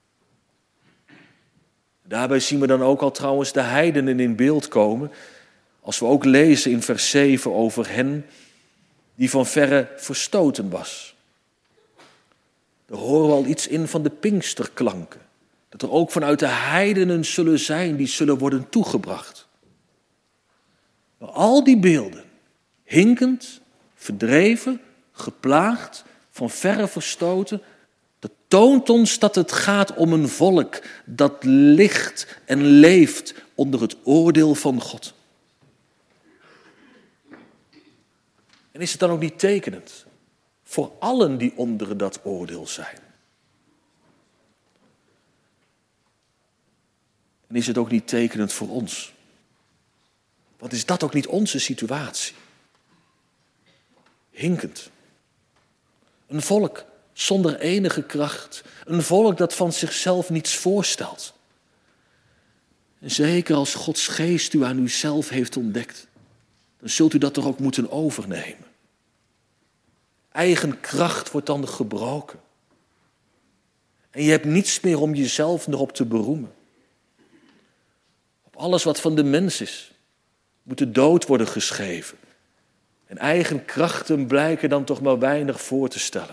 Daarbij zien we dan ook al trouwens de heidenen in beeld komen, als we ook lezen in vers 7 over hen die van verre verstoten was. Daar horen we al iets in van de Pinksterklanken. Dat er ook vanuit de heidenen zullen zijn die zullen worden toegebracht. Maar al die beelden, hinkend, verdreven, geplaagd, van verre verstoten, dat toont ons dat het gaat om een volk dat ligt en leeft onder het oordeel van God. En is het dan ook niet tekenend voor allen die onder dat oordeel zijn? En is het ook niet tekenend voor ons? Want is dat ook niet onze situatie? Hinkend. Een volk zonder enige kracht. Een volk dat van zichzelf niets voorstelt. En zeker als Gods geest u aan uzelf heeft ontdekt, dan zult u dat toch ook moeten overnemen. Eigen kracht wordt dan gebroken. En je hebt niets meer om jezelf erop te beroemen. Op alles wat van de mens is, moet de dood worden geschreven. En eigen krachten blijken dan toch maar weinig voor te stellen.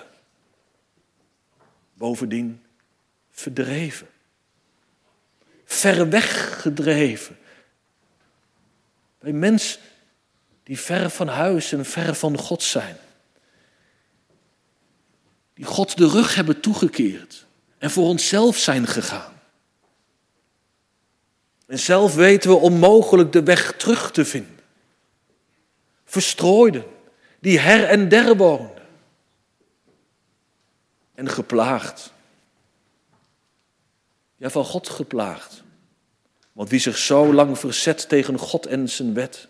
Bovendien verdreven. Ver weg gedreven. Bij mensen die ver van huis en ver van God zijn. Die God de rug hebben toegekeerd en voor onszelf zijn gegaan. En zelf weten we onmogelijk de weg terug te vinden. Verstrooiden, die her en der woonden. En geplaagd. Ja, van God geplaagd. Want wie zich zo lang verzet tegen God en zijn wet,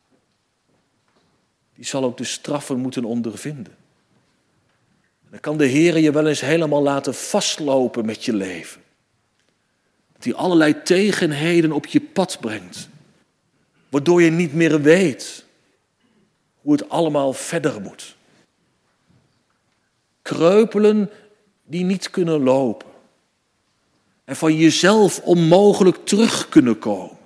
die zal ook de straffen moeten ondervinden. Dan kan de Heer je wel eens helemaal laten vastlopen met je leven. Dat hij allerlei tegenheden op je pad brengt. Waardoor je niet meer weet hoe het allemaal verder moet. Kreupelen die niet kunnen lopen. En van jezelf onmogelijk terug kunnen komen.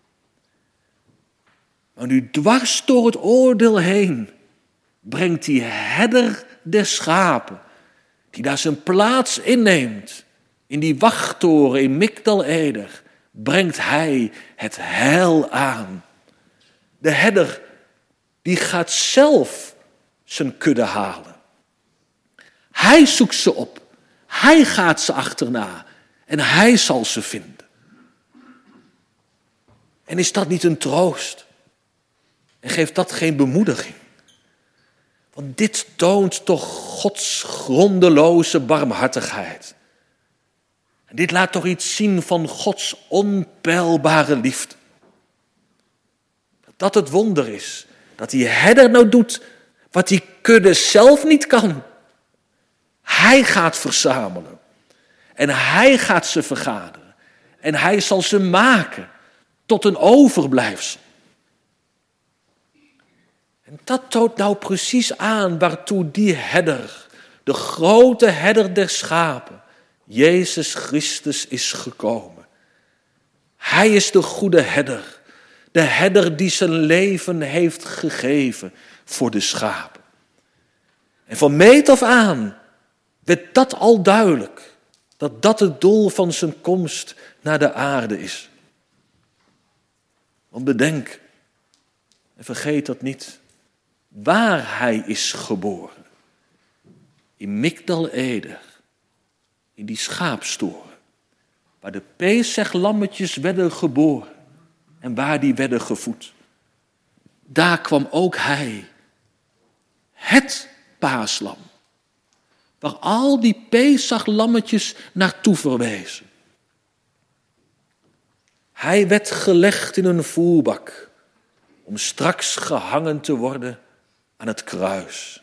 Maar nu dwars door het oordeel heen brengt die herder der schapen, die daar zijn plaats inneemt, in die wachttoren in Migdal Eder, brengt hij het heil aan. De herder, die gaat zelf zijn kudde halen. Hij zoekt ze op, hij gaat ze achterna en hij zal ze vinden. En is dat niet een troost? En geeft dat geen bemoediging? Want dit toont toch Gods grondeloze barmhartigheid. En dit laat toch iets zien van Gods onpeilbare liefde. Dat het wonder is, dat die herder nou doet wat die kudde zelf niet kan. Hij gaat verzamelen. En hij gaat ze vergaderen. En hij zal ze maken tot een overblijfsel. En dat toont nou precies aan waartoe die herder, de grote herder der schapen, Jezus Christus is gekomen. Hij is de goede herder. De herder die zijn leven heeft gegeven voor de schapen. En van meet af aan werd dat al duidelijk. Dat dat het doel van zijn komst naar de aarde is. Want bedenk, en vergeet dat niet, waar hij is geboren. In Migdal Eder, in die schaapstoren, waar de Pesach-lammetjes werden geboren en waar die werden gevoed. Daar kwam ook hij, het paaslam, waar al die Pesach-lammetjes naartoe verwezen. Hij werd gelegd in een voerbak om straks gehangen te worden aan het kruis.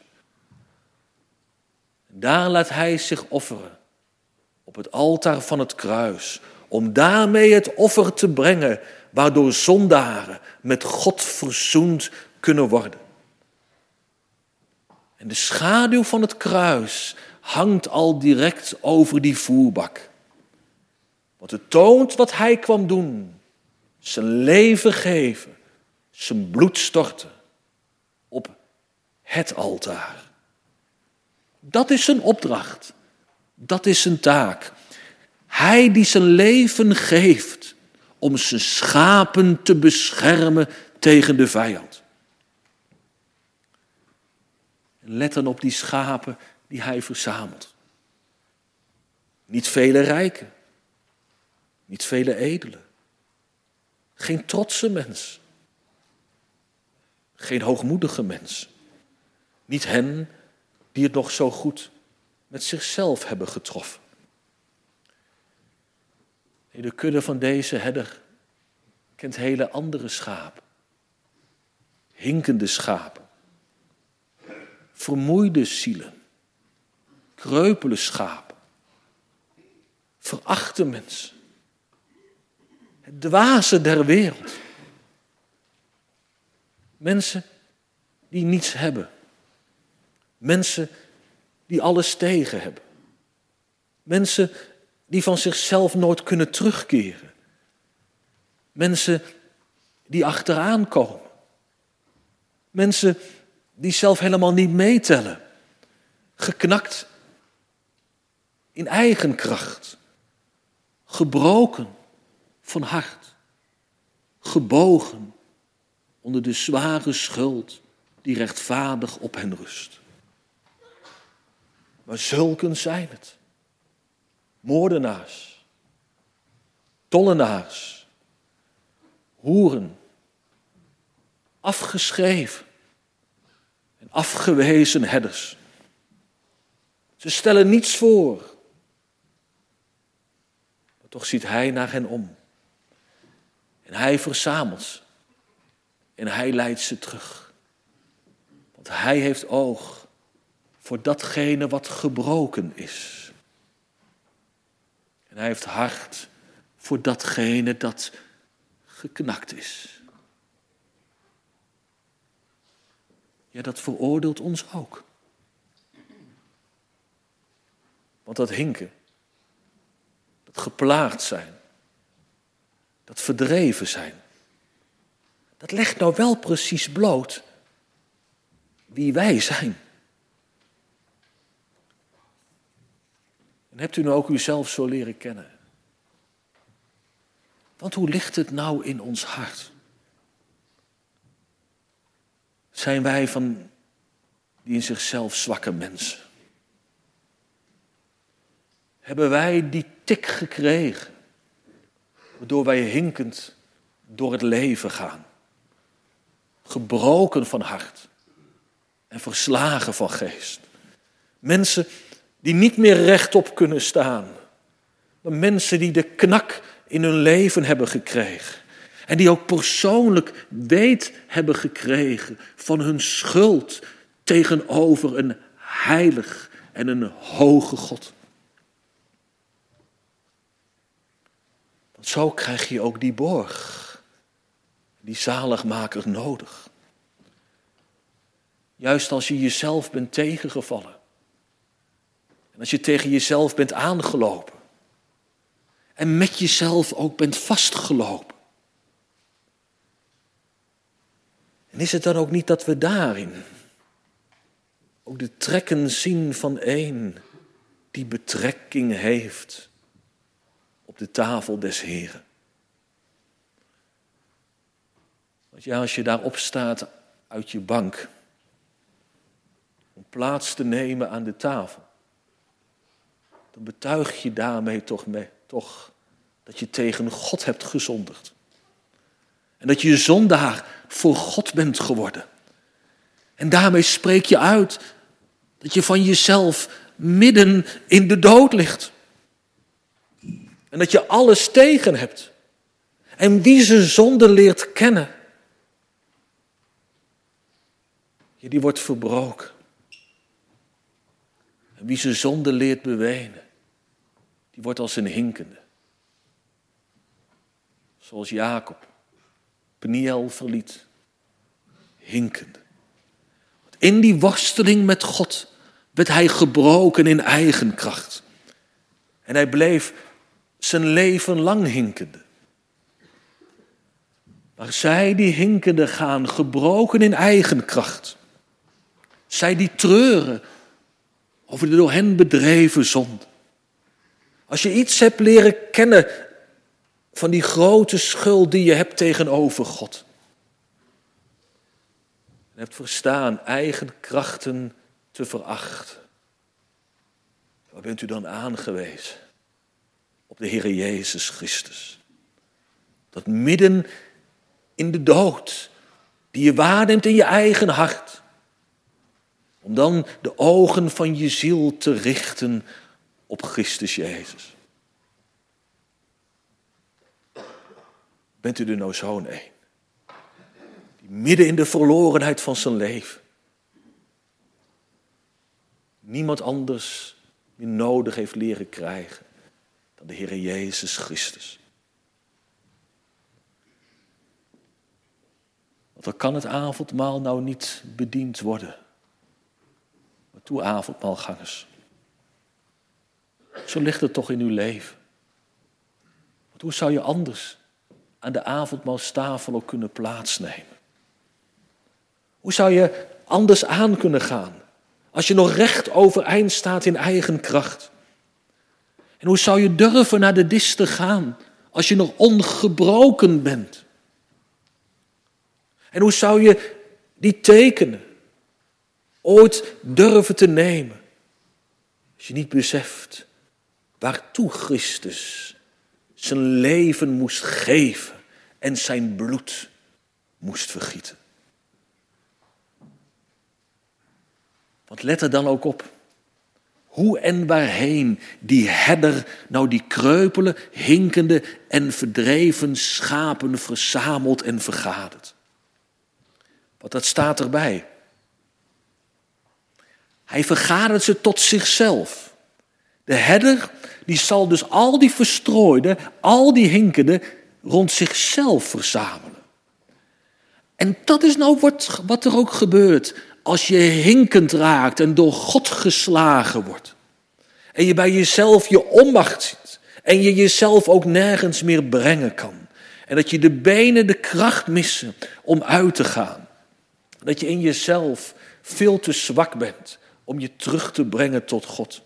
Daar laat hij zich offeren op het altaar van het kruis, om daarmee het offer te brengen waardoor zondaren met God verzoend kunnen worden. En de schaduw van het kruis hangt al direct over die voerbak. Want het toont wat hij kwam doen. Zijn leven geven, zijn bloed storten op het altaar. Dat is zijn opdracht. Dat is zijn taak. Hij die zijn leven geeft om zijn schapen te beschermen tegen de vijand. Let dan op die schapen die hij verzamelt. Niet vele rijken. Niet vele edelen. Geen trotse mens. Geen hoogmoedige mens. Niet hen die het nog zo goed met zichzelf hebben getroffen. De kudde van deze herder kent hele andere schapen. Hinkende schapen. Vermoeide zielen. Kreupele schapen. Verachte mensen. Het dwaze der wereld. Mensen die niets hebben. Mensen die alles tegen hebben. Mensen die van zichzelf nooit kunnen terugkeren. Mensen die achteraan komen. Mensen die zelf helemaal niet meetellen. Geknakt in eigen kracht. Gebroken van hart. Gebogen onder de zware schuld die rechtvaardig op hen rust. Maar zulken zijn het. Moordenaars, tollenaars, hoeren, afgeschreven en afgewezen herders. Ze stellen niets voor. Maar toch ziet hij naar hen om. En hij verzamelt ze. En hij leidt ze terug. Want hij heeft oog voor datgene wat gebroken is. En hij heeft hart voor datgene dat geknakt is. Ja, dat veroordeelt ons ook. Want dat hinken, dat geplaagd zijn, dat verdreven zijn, dat legt nou wel precies bloot wie wij zijn. En hebt u nou ook uzelf zo leren kennen? Want hoe ligt het nou in ons hart? Zijn wij van die in zichzelf zwakke mensen? Hebben wij die tik gekregen, waardoor wij hinkend door het leven gaan? Gebroken van hart en verslagen van geest. Mensen die niet meer rechtop kunnen staan. Maar mensen die de knak in hun leven hebben gekregen. En die ook persoonlijk weet hebben gekregen van hun schuld tegenover een heilig en een hoge God. Want zo krijg je ook die borg, die zaligmaker nodig. Juist als je jezelf bent tegengevallen. En als je tegen jezelf bent aangelopen. En met jezelf ook bent vastgelopen. En is het dan ook niet dat we daarin ook de trekken zien van een die betrekking heeft op de tafel des Heren? Want ja, als je daar opstaat uit je bank om plaats te nemen aan de tafel, dan betuig je daarmee toch dat je tegen God hebt gezondigd. En dat je zondaar voor God bent geworden. En daarmee spreek je uit dat je van jezelf midden in de dood ligt. En dat je alles tegen hebt. En wie zijn zonde leert kennen, die wordt verbroken. En wie zijn zonde leert bewenen, die wordt als een hinkende. Zoals Jacob Peniel verliet. Hinkende. In die worsteling met God werd hij gebroken in eigen kracht. En hij bleef zijn leven lang hinkende. Maar zij die hinkende gaan, gebroken in eigen kracht. Zij die treuren over de door hen bedreven zonde. Als je iets hebt leren kennen van die grote schuld die je hebt tegenover God. En hebt verstaan eigen krachten te verachten. Waar bent u dan aangewezen? Op de Heer Jezus Christus. Dat midden in de dood, die je waarneemt in je eigen hart. Om dan de ogen van je ziel te richten op Christus Jezus. Bent u er nou zo'n een? Die midden in de verlorenheid van zijn leven niemand anders meer nodig heeft leren krijgen dan de Heer Jezus Christus. Want dan kan het avondmaal nou niet bediend worden. Maar toe, avondmaalgangers. Zo ligt het toch in uw leven. Want hoe zou je anders aan de avondmaalstafel ook kunnen plaatsnemen? Hoe zou je anders aan kunnen gaan als je nog recht overeind staat in eigen kracht? En hoe zou je durven naar de dis te gaan als je nog ongebroken bent? En hoe zou je die tekenen ooit durven te nemen als je niet beseft waartoe Christus zijn leven moest geven en zijn bloed moest vergieten? Want let er dan ook op. Hoe en waarheen die herder nou die kreupele, hinkende en verdreven schapen verzamelt en vergadert. Want dat staat erbij. Hij vergadert ze tot zichzelf. De herder die zal dus al die verstrooide, al die hinkende rond zichzelf verzamelen. En dat is nou wat er ook gebeurt als je hinkend raakt en door God geslagen wordt. En je bij jezelf je onmacht ziet. En je jezelf ook nergens meer brengen kan. En dat je de benen de kracht missen om uit te gaan. Dat je in jezelf veel te zwak bent om je terug te brengen tot God.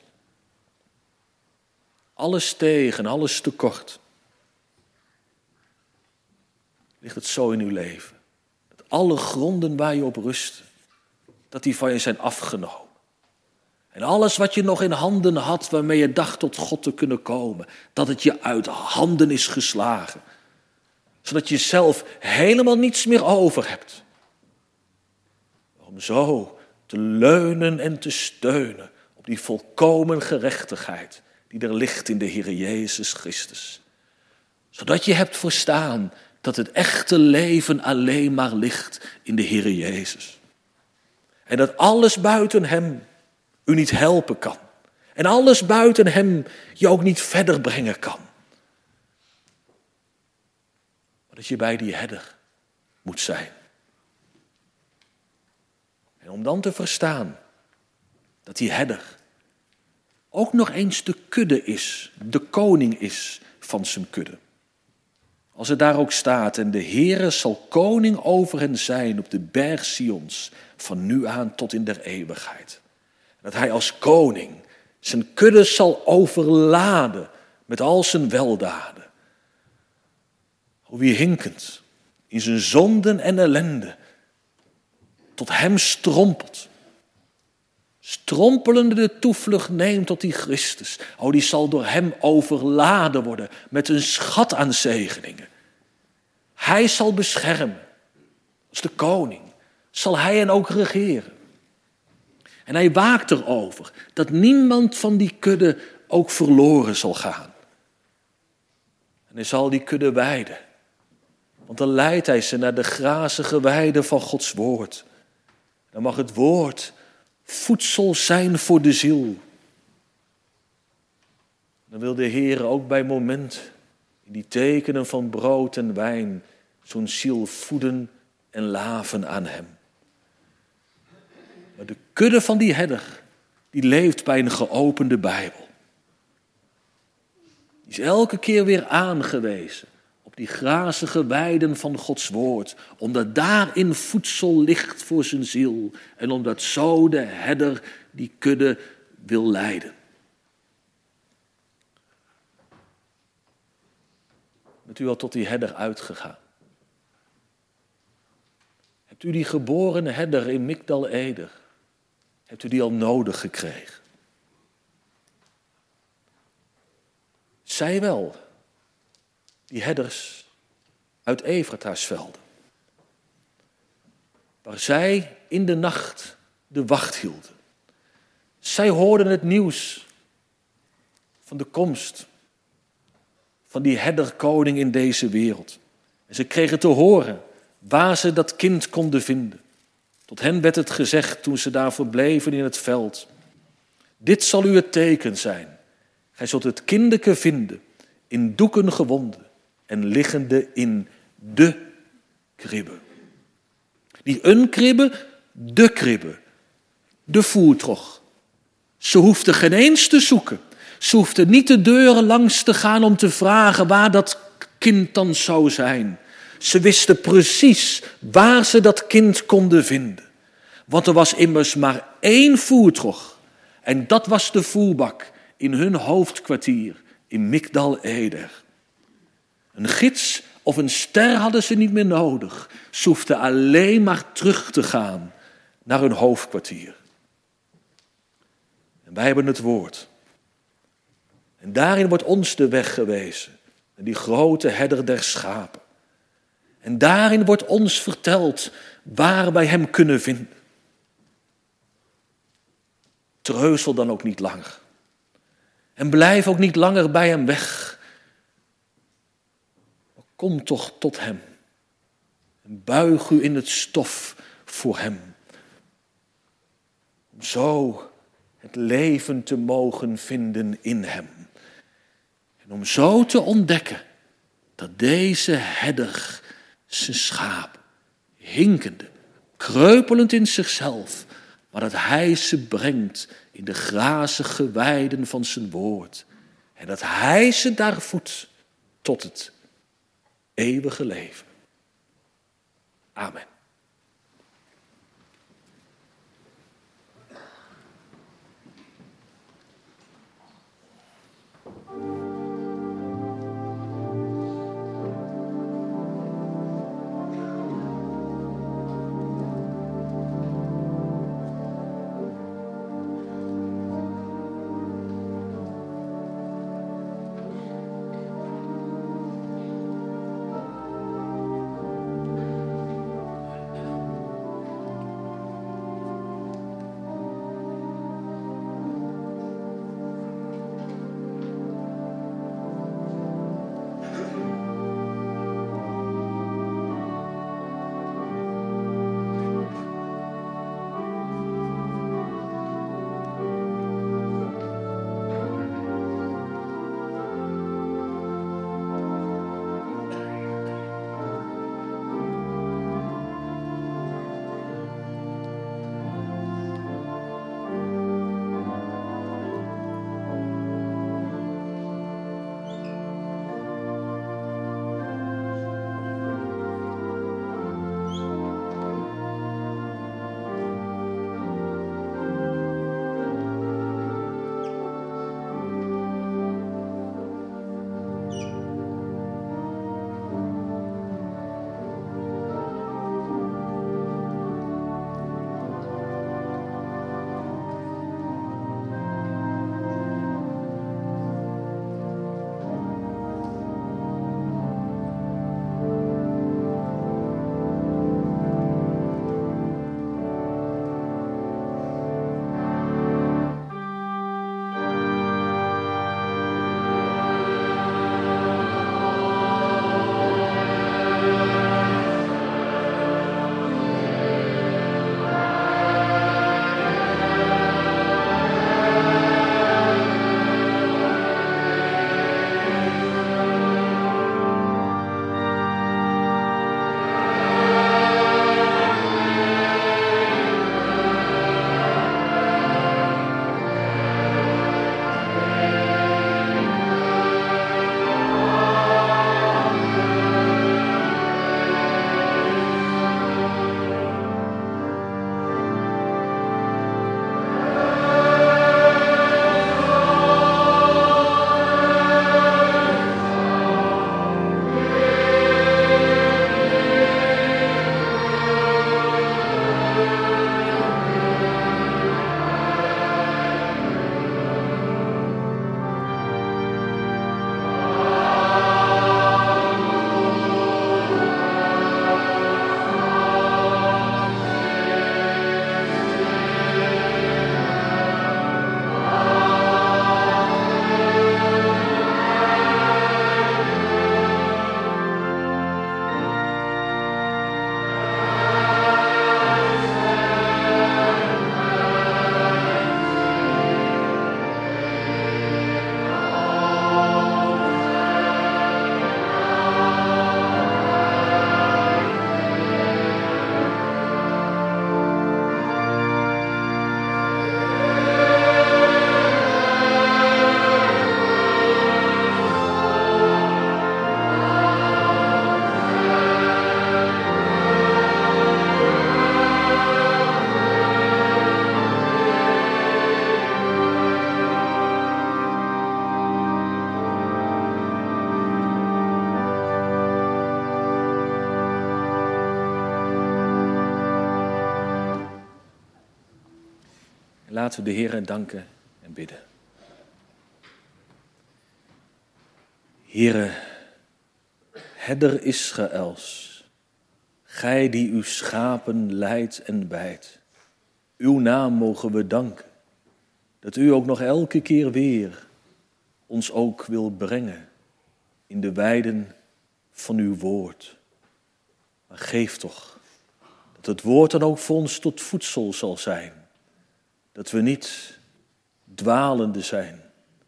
Alles tegen, alles tekort. Ligt het zo in uw leven? Dat alle gronden waar je op rust, dat die van je zijn afgenomen. En alles wat je nog in handen had, waarmee je dacht tot God te kunnen komen, dat het je uit handen is geslagen. Zodat je zelf helemaal niets meer over hebt. Om zo te leunen en te steunen op die volkomen gerechtigheid die er ligt in de Heer Jezus Christus. Zodat je hebt verstaan dat het echte leven alleen maar ligt in de Heer Jezus. En dat alles buiten hem u niet helpen kan. En alles buiten hem je ook niet verder brengen kan. Maar dat je bij die herder moet zijn. En om dan te verstaan dat die herder ook nog eens de kudde is, de koning is van zijn kudde. Als het daar ook staat, en de Heere zal koning over hen zijn op de berg Sions, van nu aan tot in der eeuwigheid. Dat hij als koning zijn kudde zal overladen met al zijn weldaden. Wie hinkend in zijn zonden en ellende tot hem strompelt. Strompelende de toevlucht neemt tot die Christus. Die zal door hem overladen worden met een schat aan zegeningen. Hij zal beschermen. Als de koning zal hij hen ook regeren. En hij waakt erover dat niemand van die kudde ook verloren zal gaan. En hij zal die kudde weiden. Want dan leidt hij ze naar de grazige weide van Gods woord. Dan mag het woord voedsel zijn voor de ziel. Dan wil de Heer ook bij moment in die tekenen van brood en wijn zo'n ziel voeden en laven aan hem. Maar de kudde van die herder, die leeft bij een geopende Bijbel. Die is elke keer weer aangewezen op die grazige weiden van Gods woord. Omdat daarin voedsel ligt voor zijn ziel. En omdat zo de herder die kudde wil leiden. Bent u al tot die herder uitgegaan? Hebt u die geboren herder in Migdal Eder, hebt u die al nodig gekregen? Zij wel, die herders uit Efrathasvelden, waar zij in de nacht de wacht hielden. Zij hoorden het nieuws van de komst van die herderkoning in deze wereld. En ze kregen te horen waar ze dat kind konden vinden. Tot hen werd het gezegd toen ze daar verbleven in het veld. Dit zal u het teken zijn. Gij zult het kindeke vinden, in doeken gewonden en liggende in de kribbe. Niet een kribbe, de kribbe. De voertrog. Ze hoefden geen eens te zoeken. Ze hoefden niet de deuren langs te gaan om te vragen waar dat kind dan zou zijn. Ze wisten precies waar ze dat kind konden vinden. Want er was immers maar één voertrog. En dat was de voerbak in hun hoofdkwartier in Migdal Eder. Een gids of een ster hadden ze niet meer nodig. Ze hoefden alleen maar terug te gaan naar hun hoofdkwartier. En wij hebben het woord. En daarin wordt ons de weg gewezen. En die grote herder der schapen. En daarin wordt ons verteld waar wij hem kunnen vinden. Treuzel dan ook niet langer. En blijf ook niet langer bij hem weg. Maar kom toch tot hem. En buig u in het stof voor hem. Om zo het leven te mogen vinden in hem. En om zo te ontdekken dat deze herder zijn schaap, hinkende, kreupelend in zichzelf, maar dat hij ze brengt in de grazige weiden van zijn woord. En dat hij ze daar voedt tot het eeuwige leven. Amen. Laten we de Heere danken en bidden. Heere, herder Israëls, gij die uw schapen leidt en bijt, uw naam mogen we danken, dat u ook nog elke keer weer ons ook wil brengen in de weiden van uw woord. Maar geef toch dat het woord dan ook voor ons tot voedsel zal zijn. Dat we niet dwalende zijn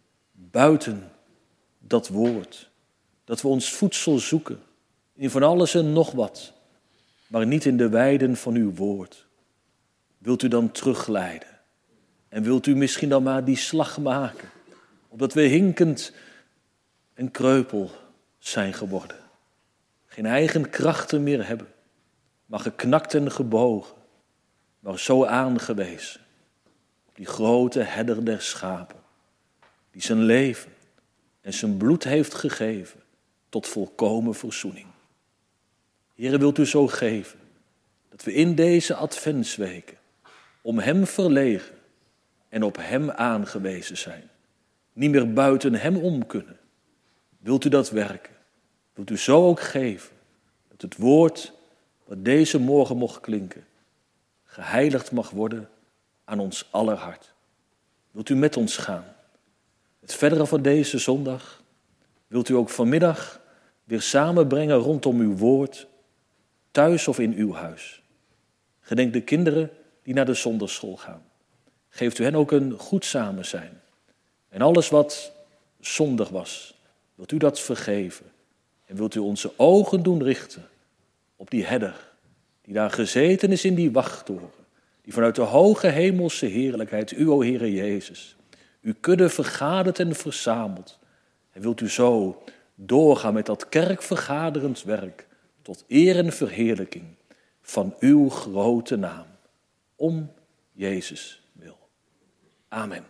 buiten dat woord. Dat we ons voedsel zoeken in van alles en nog wat, maar niet in de weiden van uw woord. Wilt u dan terugleiden? En wilt u misschien dan maar die slag maken, omdat we hinkend en kreupel zijn geworden. Geen eigen krachten meer hebben, maar geknakt en gebogen, maar zo aangewezen op die grote herder der schapen, die zijn leven en zijn bloed heeft gegeven tot volkomen verzoening. Heere, wilt u zo geven dat we in deze adventsweken om hem verlegen en op hem aangewezen zijn, niet meer buiten hem om kunnen. Wilt u dat werken? Wilt u zo ook geven dat het woord wat deze morgen mocht klinken, geheiligd mag worden aan ons aller hart? Wilt u met ons gaan? Het verdere van deze zondag wilt u ook vanmiddag weer samenbrengen rondom uw woord, thuis of in uw huis. Gedenk de kinderen die naar de zondagschool gaan. Geeft u hen ook een goed samen zijn. En alles wat zondig was, wilt u dat vergeven. En wilt u onze ogen doen richten op die herder, die daar gezeten is in die wachttoren, die vanuit de hoge hemelse heerlijkheid, u, o Heere Jezus, uw kudde vergadert en verzamelt. En wilt u zo doorgaan met dat kerkvergaderend werk, tot eer en verheerlijking van uw grote naam, om Jezus wil. Amen.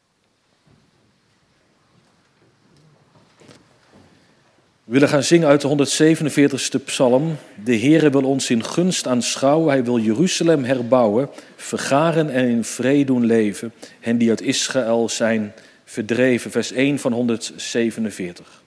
We willen gaan zingen uit de 147ste psalm. De Heere wil ons in gunst aanschouwen, hij wil Jeruzalem herbouwen, vergaren en in vrede doen leven, hen die uit Israël zijn verdreven. Vers 1 van 147.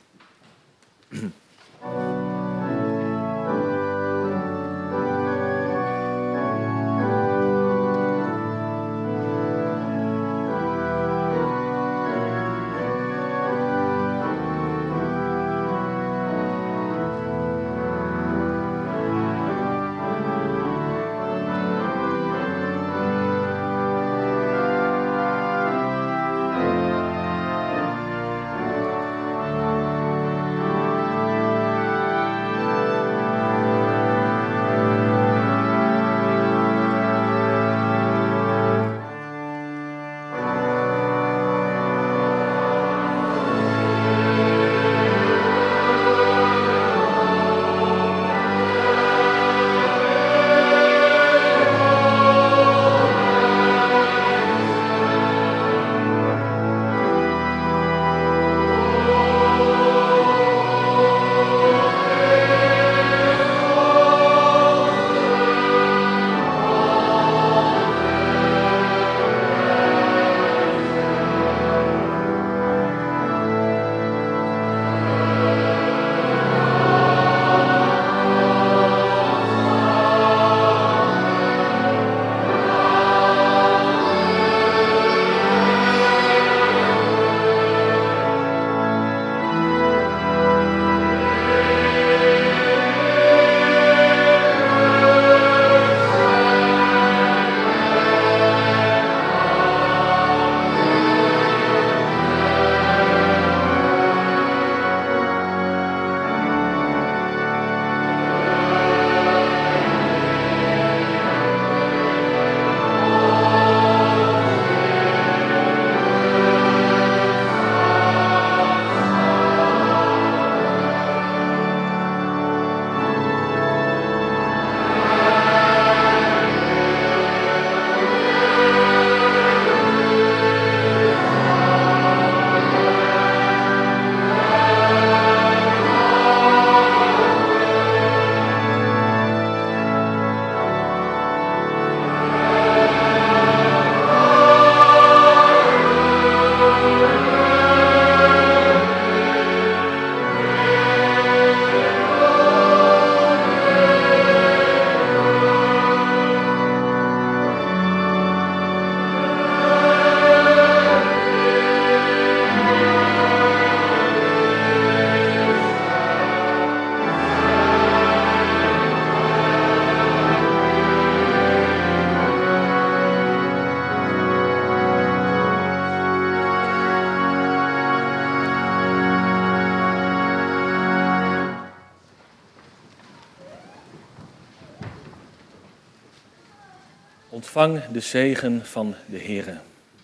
Ontvang de zegen van de Heere.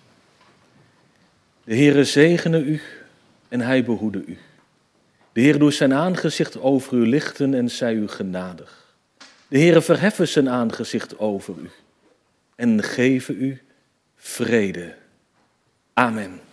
De Heere zegene u en hij behoede u. De Heere doet zijn aangezicht over u lichten en zij u genadig. De Heere verheffen zijn aangezicht over u en geven u vrede. Amen.